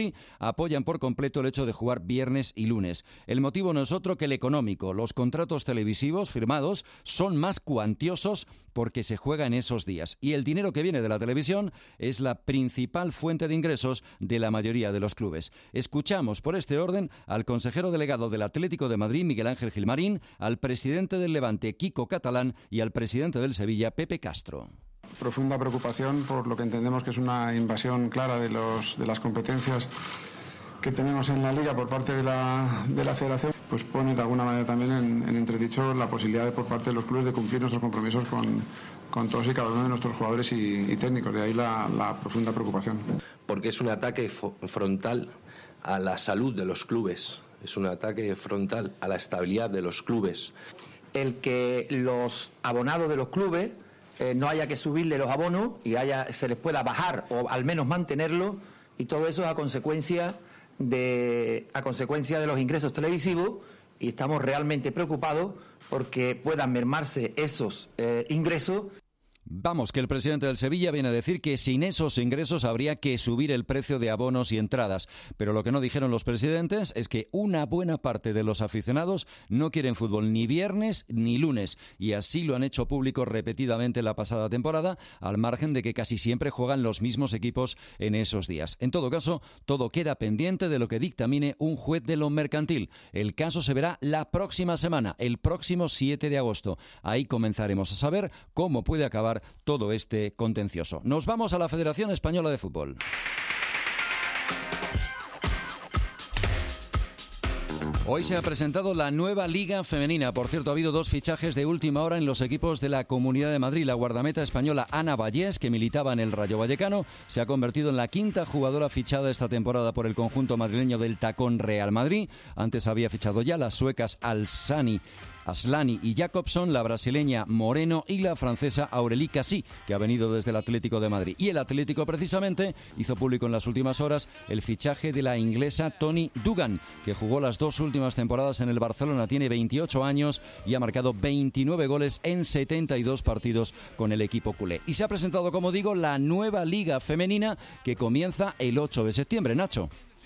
Madrid apoyan por completo el hecho de jugar viernes y lunes. El motivo no es otro que el económico. Los contratos televisivos firmados son más cuantiosos porque se juega en esos días. Y el dinero que viene de la televisión es la principal fuente de ingresos de la mayoría de los clubes. Escuchamos por este orden al consejero delegado del Atlético de Madrid, Miguel Ángel Gilmarín, al presidente del Levante, Kiko Catalán, y al presidente del Sevilla, Pepe Castro. Profunda preocupación por lo que entendemos que es una invasión clara de, los, de las competencias que tenemos en la Liga por parte de la, de la Federación, pues pone de alguna manera también en, en entredicho la posibilidad de, por parte de los clubes de cumplir nuestros compromisos con, con todos y cada uno de nuestros jugadores y, y técnicos. De ahí la, la profunda preocupación. Porque es un ataque frontal a la salud de los clubes, es un ataque frontal a la estabilidad de los clubes. El que los abonados de los clubes eh, no haya que subirle los abonos y haya, se les pueda bajar o al menos mantenerlo, y todo eso a consecuencia de, a consecuencia de los ingresos televisivos, y estamos realmente preocupados porque puedan mermarse esos eh, ingresos. Vamos, que el presidente del Sevilla viene a decir que sin esos ingresos habría que subir el precio de abonos y entradas. Pero lo que no dijeron los presidentes es que una buena parte de los aficionados no quieren fútbol ni viernes ni lunes. Y así lo han hecho público repetidamente la pasada temporada, al margen de que casi siempre juegan los mismos equipos en esos días. En todo caso, todo queda pendiente de lo que dictamine un juez de lo mercantil. El caso se verá la próxima semana, el próximo siete de agosto. Ahí comenzaremos a saber cómo puede acabar todo este contencioso. Nos vamos a la Federación Española de Fútbol. Hoy se ha presentado la nueva Liga Femenina. Por cierto, ha habido dos fichajes de última hora en los equipos de la Comunidad de Madrid. La guardameta española Ana Vallés, que militaba en el Rayo Vallecano, se ha convertido en la quinta jugadora fichada esta temporada por el conjunto madrileño del Tacón Real Madrid. Antes había fichado ya las suecas Alsani, Aslani y Jacobson, la brasileña Moreno y la francesa Aurélie Cassie, que ha venido desde el Atlético de Madrid. Y el Atlético, precisamente, hizo público en las últimas horas el fichaje de la inglesa Toni Duggan, que jugó las dos últimas temporadas en el Barcelona, tiene veintiocho años y ha marcado veintinueve goles en setenta y dos partidos con el equipo culé. Y se ha presentado, como digo, la nueva Liga Femenina que comienza el ocho de septiembre. Nacho.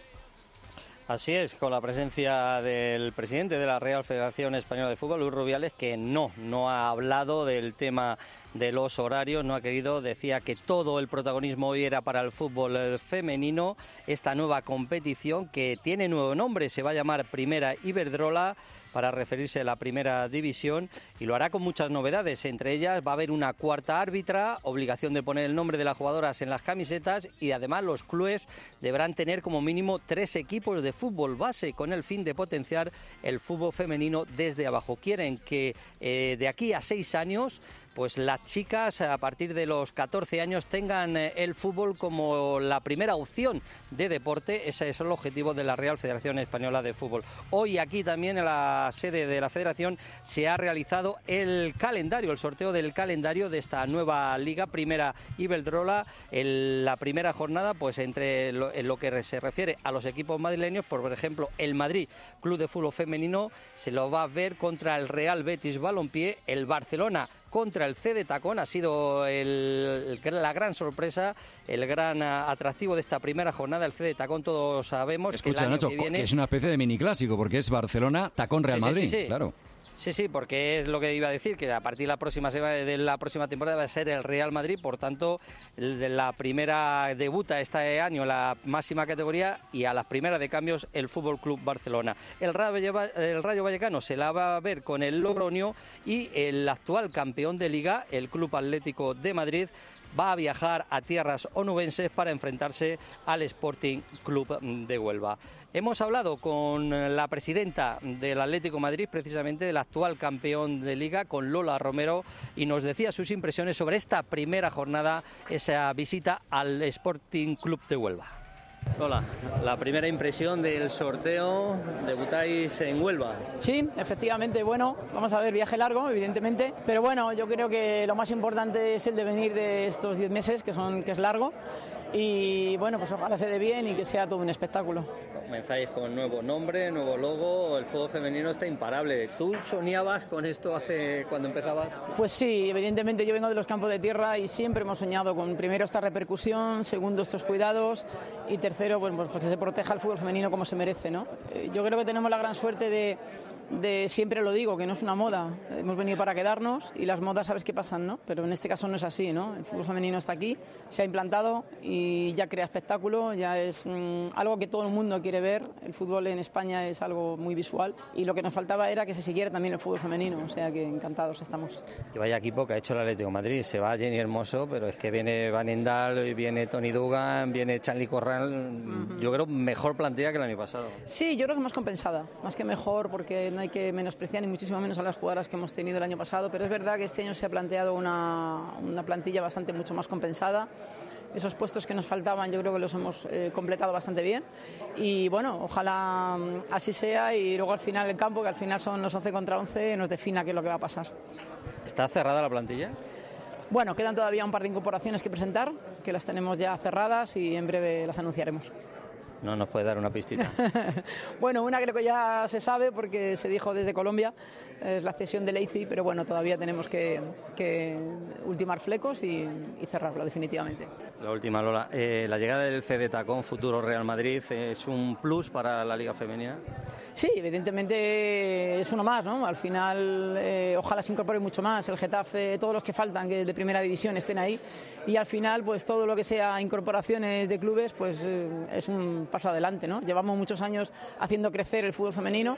Así es, con la presencia del presidente de la Real Federación Española de Fútbol, Luis Rubiales, que no, no ha hablado del tema de los horarios, no ha querido, decía que todo el protagonismo hoy era para el fútbol femenino. Esta nueva competición, que tiene nuevo nombre, se va a llamar Primera Iberdrola, para referirse a la primera división, y lo hará con muchas novedades. Entre ellas va a haber una cuarta árbitra, obligación de poner el nombre de las jugadoras en las camisetas, y además los clubes deberán tener como mínimo tres equipos de fútbol base, con el fin de potenciar el fútbol femenino desde abajo. Quieren que eh, de aquí a seis años pues las chicas a partir de los catorce años tengan el fútbol como la primera opción de deporte. Ese es el objetivo de la Real Federación Española de Fútbol. Hoy aquí también en la sede de la Federación se ha realizado el calendario, el sorteo del calendario de esta nueva Liga Primera Iberdrola. El, la primera jornada, pues entre lo, en lo que se refiere a los equipos madrileños, por ejemplo, el Madrid Club de Fútbol Femenino se lo va a ver contra el Real Betis Balompié, el Barcelona contra el C de Tacón. Ha sido el, la gran sorpresa, el gran atractivo de esta primera jornada. El C de Tacón, todos sabemos. Escucha, que el año Nacho, que viene... que es una especie de mini clásico, porque es Barcelona, Tacón, Real sí, sí, Madrid, sí, sí. claro. Sí, sí, porque es lo que iba a decir, que a partir de la próxima de la próxima temporada va a ser el Real Madrid, por tanto, la primera debuta este año en la máxima categoría, y a las primeras de cambios el Fútbol Club Barcelona. El Rayo, el Rayo Vallecano se la va a ver con el Logroño, y el actual campeón de Liga, el Club Atlético de Madrid, va a viajar a tierras onubenses para enfrentarse al Sporting Club de Huelva. Hemos hablado con la presidenta del Atlético de Madrid, precisamente del actual campeón de Liga, con Lola Romero, y nos decía sus impresiones sobre esta primera jornada, esa visita al Sporting Club de Huelva. Lola, la primera impresión del sorteo, debutáis en Huelva. Sí, efectivamente, bueno, vamos a ver, viaje largo, evidentemente, pero bueno, yo creo que lo más importante es el devenir de estos diez meses, que, son, que es largo, y bueno, pues ojalá se dé bien y que sea todo un espectáculo. Comenzáis con nuevo nombre, nuevo logo, el fútbol femenino está imparable. ¿Tú soñabas con esto hace cuando empezabas? Pues sí, evidentemente yo vengo de los campos de tierra y siempre hemos soñado con primero esta repercusión, segundo estos cuidados y tercero pues, pues que se proteja el fútbol femenino como se merece, ¿no? Yo creo que tenemos la gran suerte de, de, siempre lo digo, que no es una moda, hemos venido para quedarnos y las modas sabes qué pasan, ¿no? Pero en este caso no es así, ¿no? El fútbol femenino está aquí, se ha implantado y ya crea espectáculo, ya es mmm, algo que todo el mundo quiere ver. El fútbol en España es algo muy visual y lo que nos faltaba era que se siguiera también el fútbol femenino, o sea que encantados estamos. Y vaya equipo que ha hecho el Atlético de Madrid, se va Jenny Hermoso, pero es que viene Van Endal, viene Tony Dugan, viene Charly Corral, uh-huh. Yo creo mejor plantilla que el año pasado. Sí, yo creo que más compensada, más que mejor, porque no hay que menospreciar ni muchísimo menos a las jugadoras que hemos tenido el año pasado, pero es verdad que este año se ha planteado una, una plantilla bastante mucho más compensada. Esos puestos que nos faltaban yo creo que los hemos eh, completado bastante bien y bueno, ojalá así sea y luego al final el campo, que al final son los once contra once, nos defina qué es lo que va a pasar. ¿Está cerrada la plantilla? Bueno, quedan todavía un par de incorporaciones que presentar, que las tenemos ya cerradas y en breve las anunciaremos. No nos puede dar una pistita. Bueno, una creo que ya se sabe porque se dijo desde Colombia, es la cesión de Leipzig, pero bueno, todavía tenemos que, que ultimar flecos y, y cerrarlo definitivamente. La última, Lola. Eh, ¿La llegada del C D Tacón, futuro Real Madrid, es un plus para la Liga Femenina? Sí, evidentemente es uno más, ¿no? Al final, eh, ojalá se incorpore mucho más. El Getafe, todos los que faltan, que de primera división estén ahí. Y al final, pues todo lo que sea incorporaciones de clubes, pues eh, es un paso adelante, ¿no? Llevamos muchos años haciendo crecer el fútbol femenino,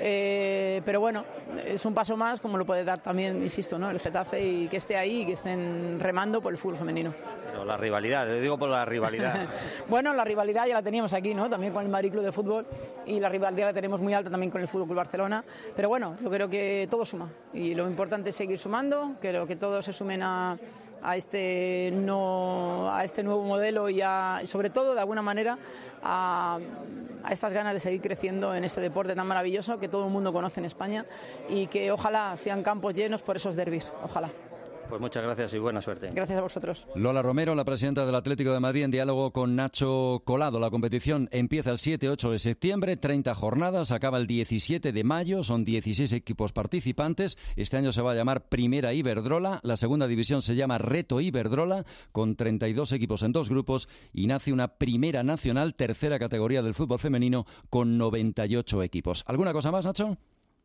eh, pero bueno, es un paso más, como lo puede dar también, insisto, ¿no? El Getafe y que esté ahí y que estén remando por el fútbol femenino. Pero la rivalidad, le digo por la rivalidad. Bueno, la rivalidad ya la teníamos aquí, ¿no? También con el Madrid Club de Fútbol y la rivalidad la tenemos muy alta también con el Fútbol Club Barcelona, pero bueno, yo creo que todo suma y lo importante es seguir sumando, creo que todos se sumen a, a, este, no, a este nuevo modelo y, a, y sobre todo de alguna manera a, a estas ganas de seguir creciendo en este deporte tan maravilloso que todo el mundo conoce en España y que ojalá sean campos llenos por esos derbis, ojalá. Pues muchas gracias y buena suerte. Gracias a vosotros. Lola Romero, la presidenta del Atlético de Madrid, en diálogo con Nacho Colado. La competición empieza el siete ocho de septiembre, treinta jornadas, acaba el diecisiete de mayo, son dieciséis equipos participantes. Este año se va a llamar Primera Iberdrola, la segunda división se llama Reto Iberdrola, con treinta y dos equipos en dos grupos, y nace una Primera Nacional, tercera categoría del fútbol femenino, con noventa y ocho equipos. ¿Alguna cosa más, Nacho?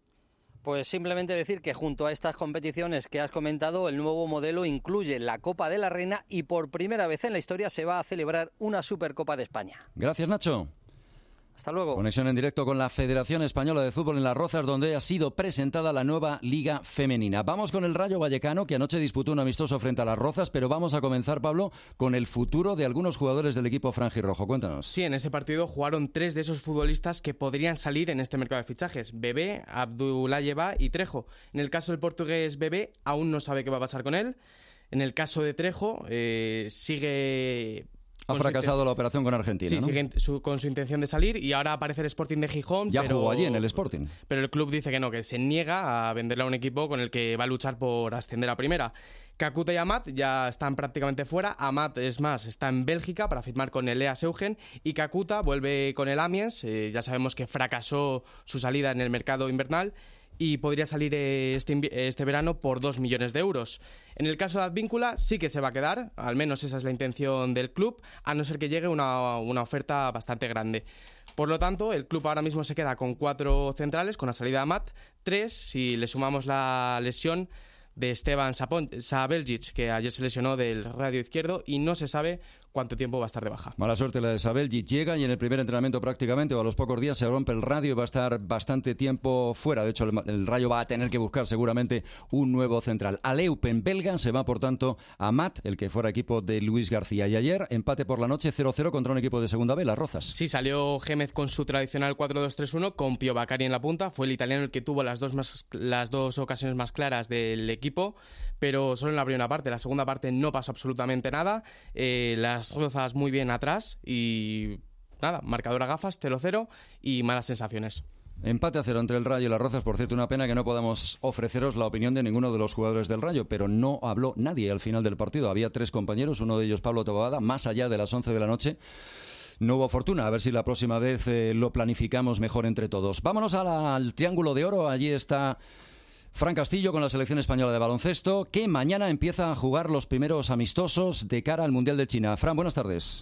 Pues simplemente decir que junto a estas competiciones que has comentado, el nuevo modelo incluye la Copa de la Reina y por primera vez en la historia se va a celebrar una Supercopa de España. Gracias, Nacho. Hasta luego. Conexión en directo con la Federación Española de Fútbol en Las Rozas, donde ha sido presentada la nueva Liga Femenina. Vamos con el Rayo Vallecano, que anoche disputó un amistoso frente a Las Rozas, pero vamos a comenzar, Pablo, con el futuro de algunos jugadores del equipo franjirrojo. Cuéntanos. Sí, en ese partido jugaron tres de esos futbolistas que podrían salir en este mercado de fichajes: Bebé, Abdulayeva y Trejo. En el caso del portugués Bebé, aún no sabe qué va a pasar con él. En el caso de Trejo, eh, sigue... Ha fracasado la operación con Argentina, sí, ¿no? sigue su, con su intención de salir y ahora aparece el Sporting de Gijón. Ya pero, jugó allí en el Sporting. Pero el club dice que no, que se niega a venderle a un equipo con el que va a luchar por ascender a primera. Kakuta y Amat ya están prácticamente fuera. Amat, es más, está en Bélgica para firmar con el E A S Eugen y Kakuta vuelve con el Amiens. Eh, ya sabemos que fracasó su salida en el mercado invernal y podría salir este, este verano por dos millones de euros. En el caso de Advíncula sí que se va a quedar, al menos esa es la intención del club, a no ser que llegue una, una oferta bastante grande. Por lo tanto, el club ahora mismo se queda con cuatro centrales, con la salida de Amat, tres si le sumamos la lesión de Esteban Sabeljic, que ayer se lesionó del radio izquierdo y no se sabe cuánto tiempo va a estar de baja. Mala suerte la de Sabeljic. Llega y en el primer entrenamiento prácticamente o a los pocos días se rompe el radio y va a estar bastante tiempo fuera. De hecho, el, el Rayo va a tener que buscar seguramente un nuevo central. Al Eupen belga se va, por tanto, a Amat, el que fuera equipo de Luis García. Y ayer, empate por la noche cero cero contra un equipo de segunda B, Las Rozas. Sí, salió Gémez con su tradicional cuatro dos tres uno, con Pio Baccari en la punta. Fue el italiano el que tuvo las dos, más, las dos ocasiones más claras del equipo, pero solo en la primera parte. La segunda parte no pasó absolutamente nada. Eh, las Rozas muy bien atrás y nada, marcador a gafas, cero cero y malas sensaciones. Empate a cero entre el Rayo y las Rozas. Por cierto, una pena que no podamos ofreceros la opinión de ninguno de los jugadores del Rayo, pero no habló nadie al final del partido. Había tres compañeros, uno de ellos Pablo Taboada, más allá de las once de la noche. No hubo fortuna, a ver si la próxima vez eh, lo planificamos mejor entre todos. Vámonos a la, al Triángulo de Oro. Allí está Fran Castillo con la selección española de baloncesto, que mañana empieza a jugar los primeros amistosos de cara al Mundial de China. Fran, buenas tardes.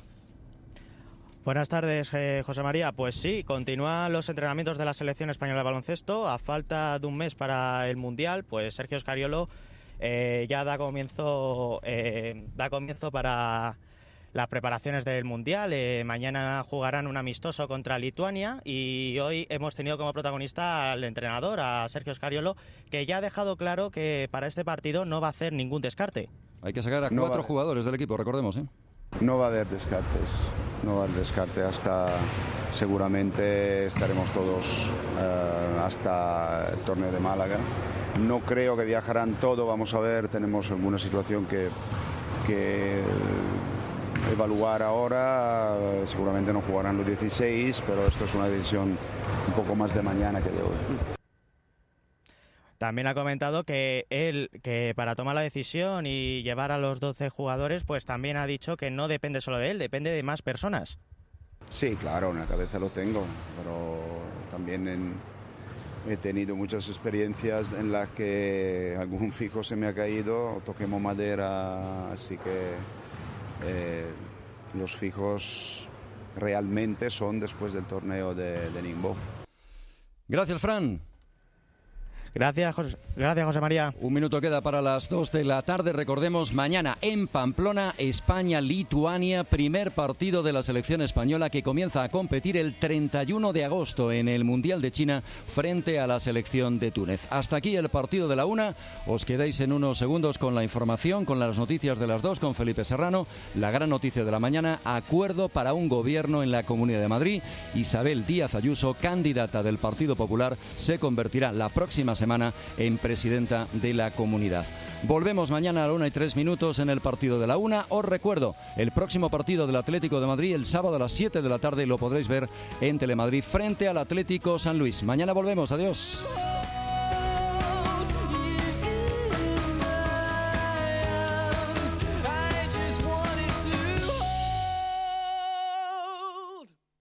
Buenas tardes, eh, José María. Pues sí, continúan los entrenamientos de la selección española de baloncesto. A falta de un mes para el Mundial, pues Sergio Scariolo eh, ya da comienzo, eh, da comienzo para las preparaciones del Mundial. Eh, mañana jugarán un amistoso contra Lituania y hoy hemos tenido como protagonista al entrenador, a Sergio Scariolo, que ya ha dejado claro que para este partido no va a hacer ningún descarte. Hay que sacar a no cuatro va... jugadores del equipo, recordemos, ¿eh? No va a haber descartes, no va a haber descarte hasta, seguramente estaremos todos uh, hasta el torneo de Málaga. No creo que viajarán todo, vamos a ver, tenemos alguna situación que, que evaluar ahora, seguramente no jugarán los dieciséis, pero esto es una decisión un poco más de mañana que de hoy. También ha comentado que él, que para tomar la decisión y llevar a los doce jugadores, pues también ha dicho que no depende solo de él, depende de más personas. Sí, claro, en la cabeza lo tengo, pero también en, he tenido muchas experiencias en las que algún fijo se me ha caído, toquemos madera, así que eh, los fijos realmente son después del torneo de, de Ningbo. Gracias, Fran. Gracias, José, gracias, José María. Un minuto queda para las dos de la tarde. Recordemos, mañana en Pamplona, España-Lituania, primer partido de la selección española que comienza a competir el treinta y uno de agosto en el Mundial de China frente a la selección de Túnez. Hasta aquí el partido de la una. Os quedáis en unos segundos con la información, con las noticias de las dos, con Felipe Serrano. La gran noticia de la mañana, acuerdo para un gobierno en la Comunidad de Madrid. Isabel Díaz Ayuso, candidata del Partido Popular, se convertirá la próxima semana semana en presidenta de la comunidad. Volvemos mañana a la una y tres minutos en el partido de la una. Os recuerdo, el próximo partido del Atlético de Madrid el sábado a las siete de la tarde lo podréis ver en Telemadrid frente al Atlético San Luis. Mañana volvemos. Adiós.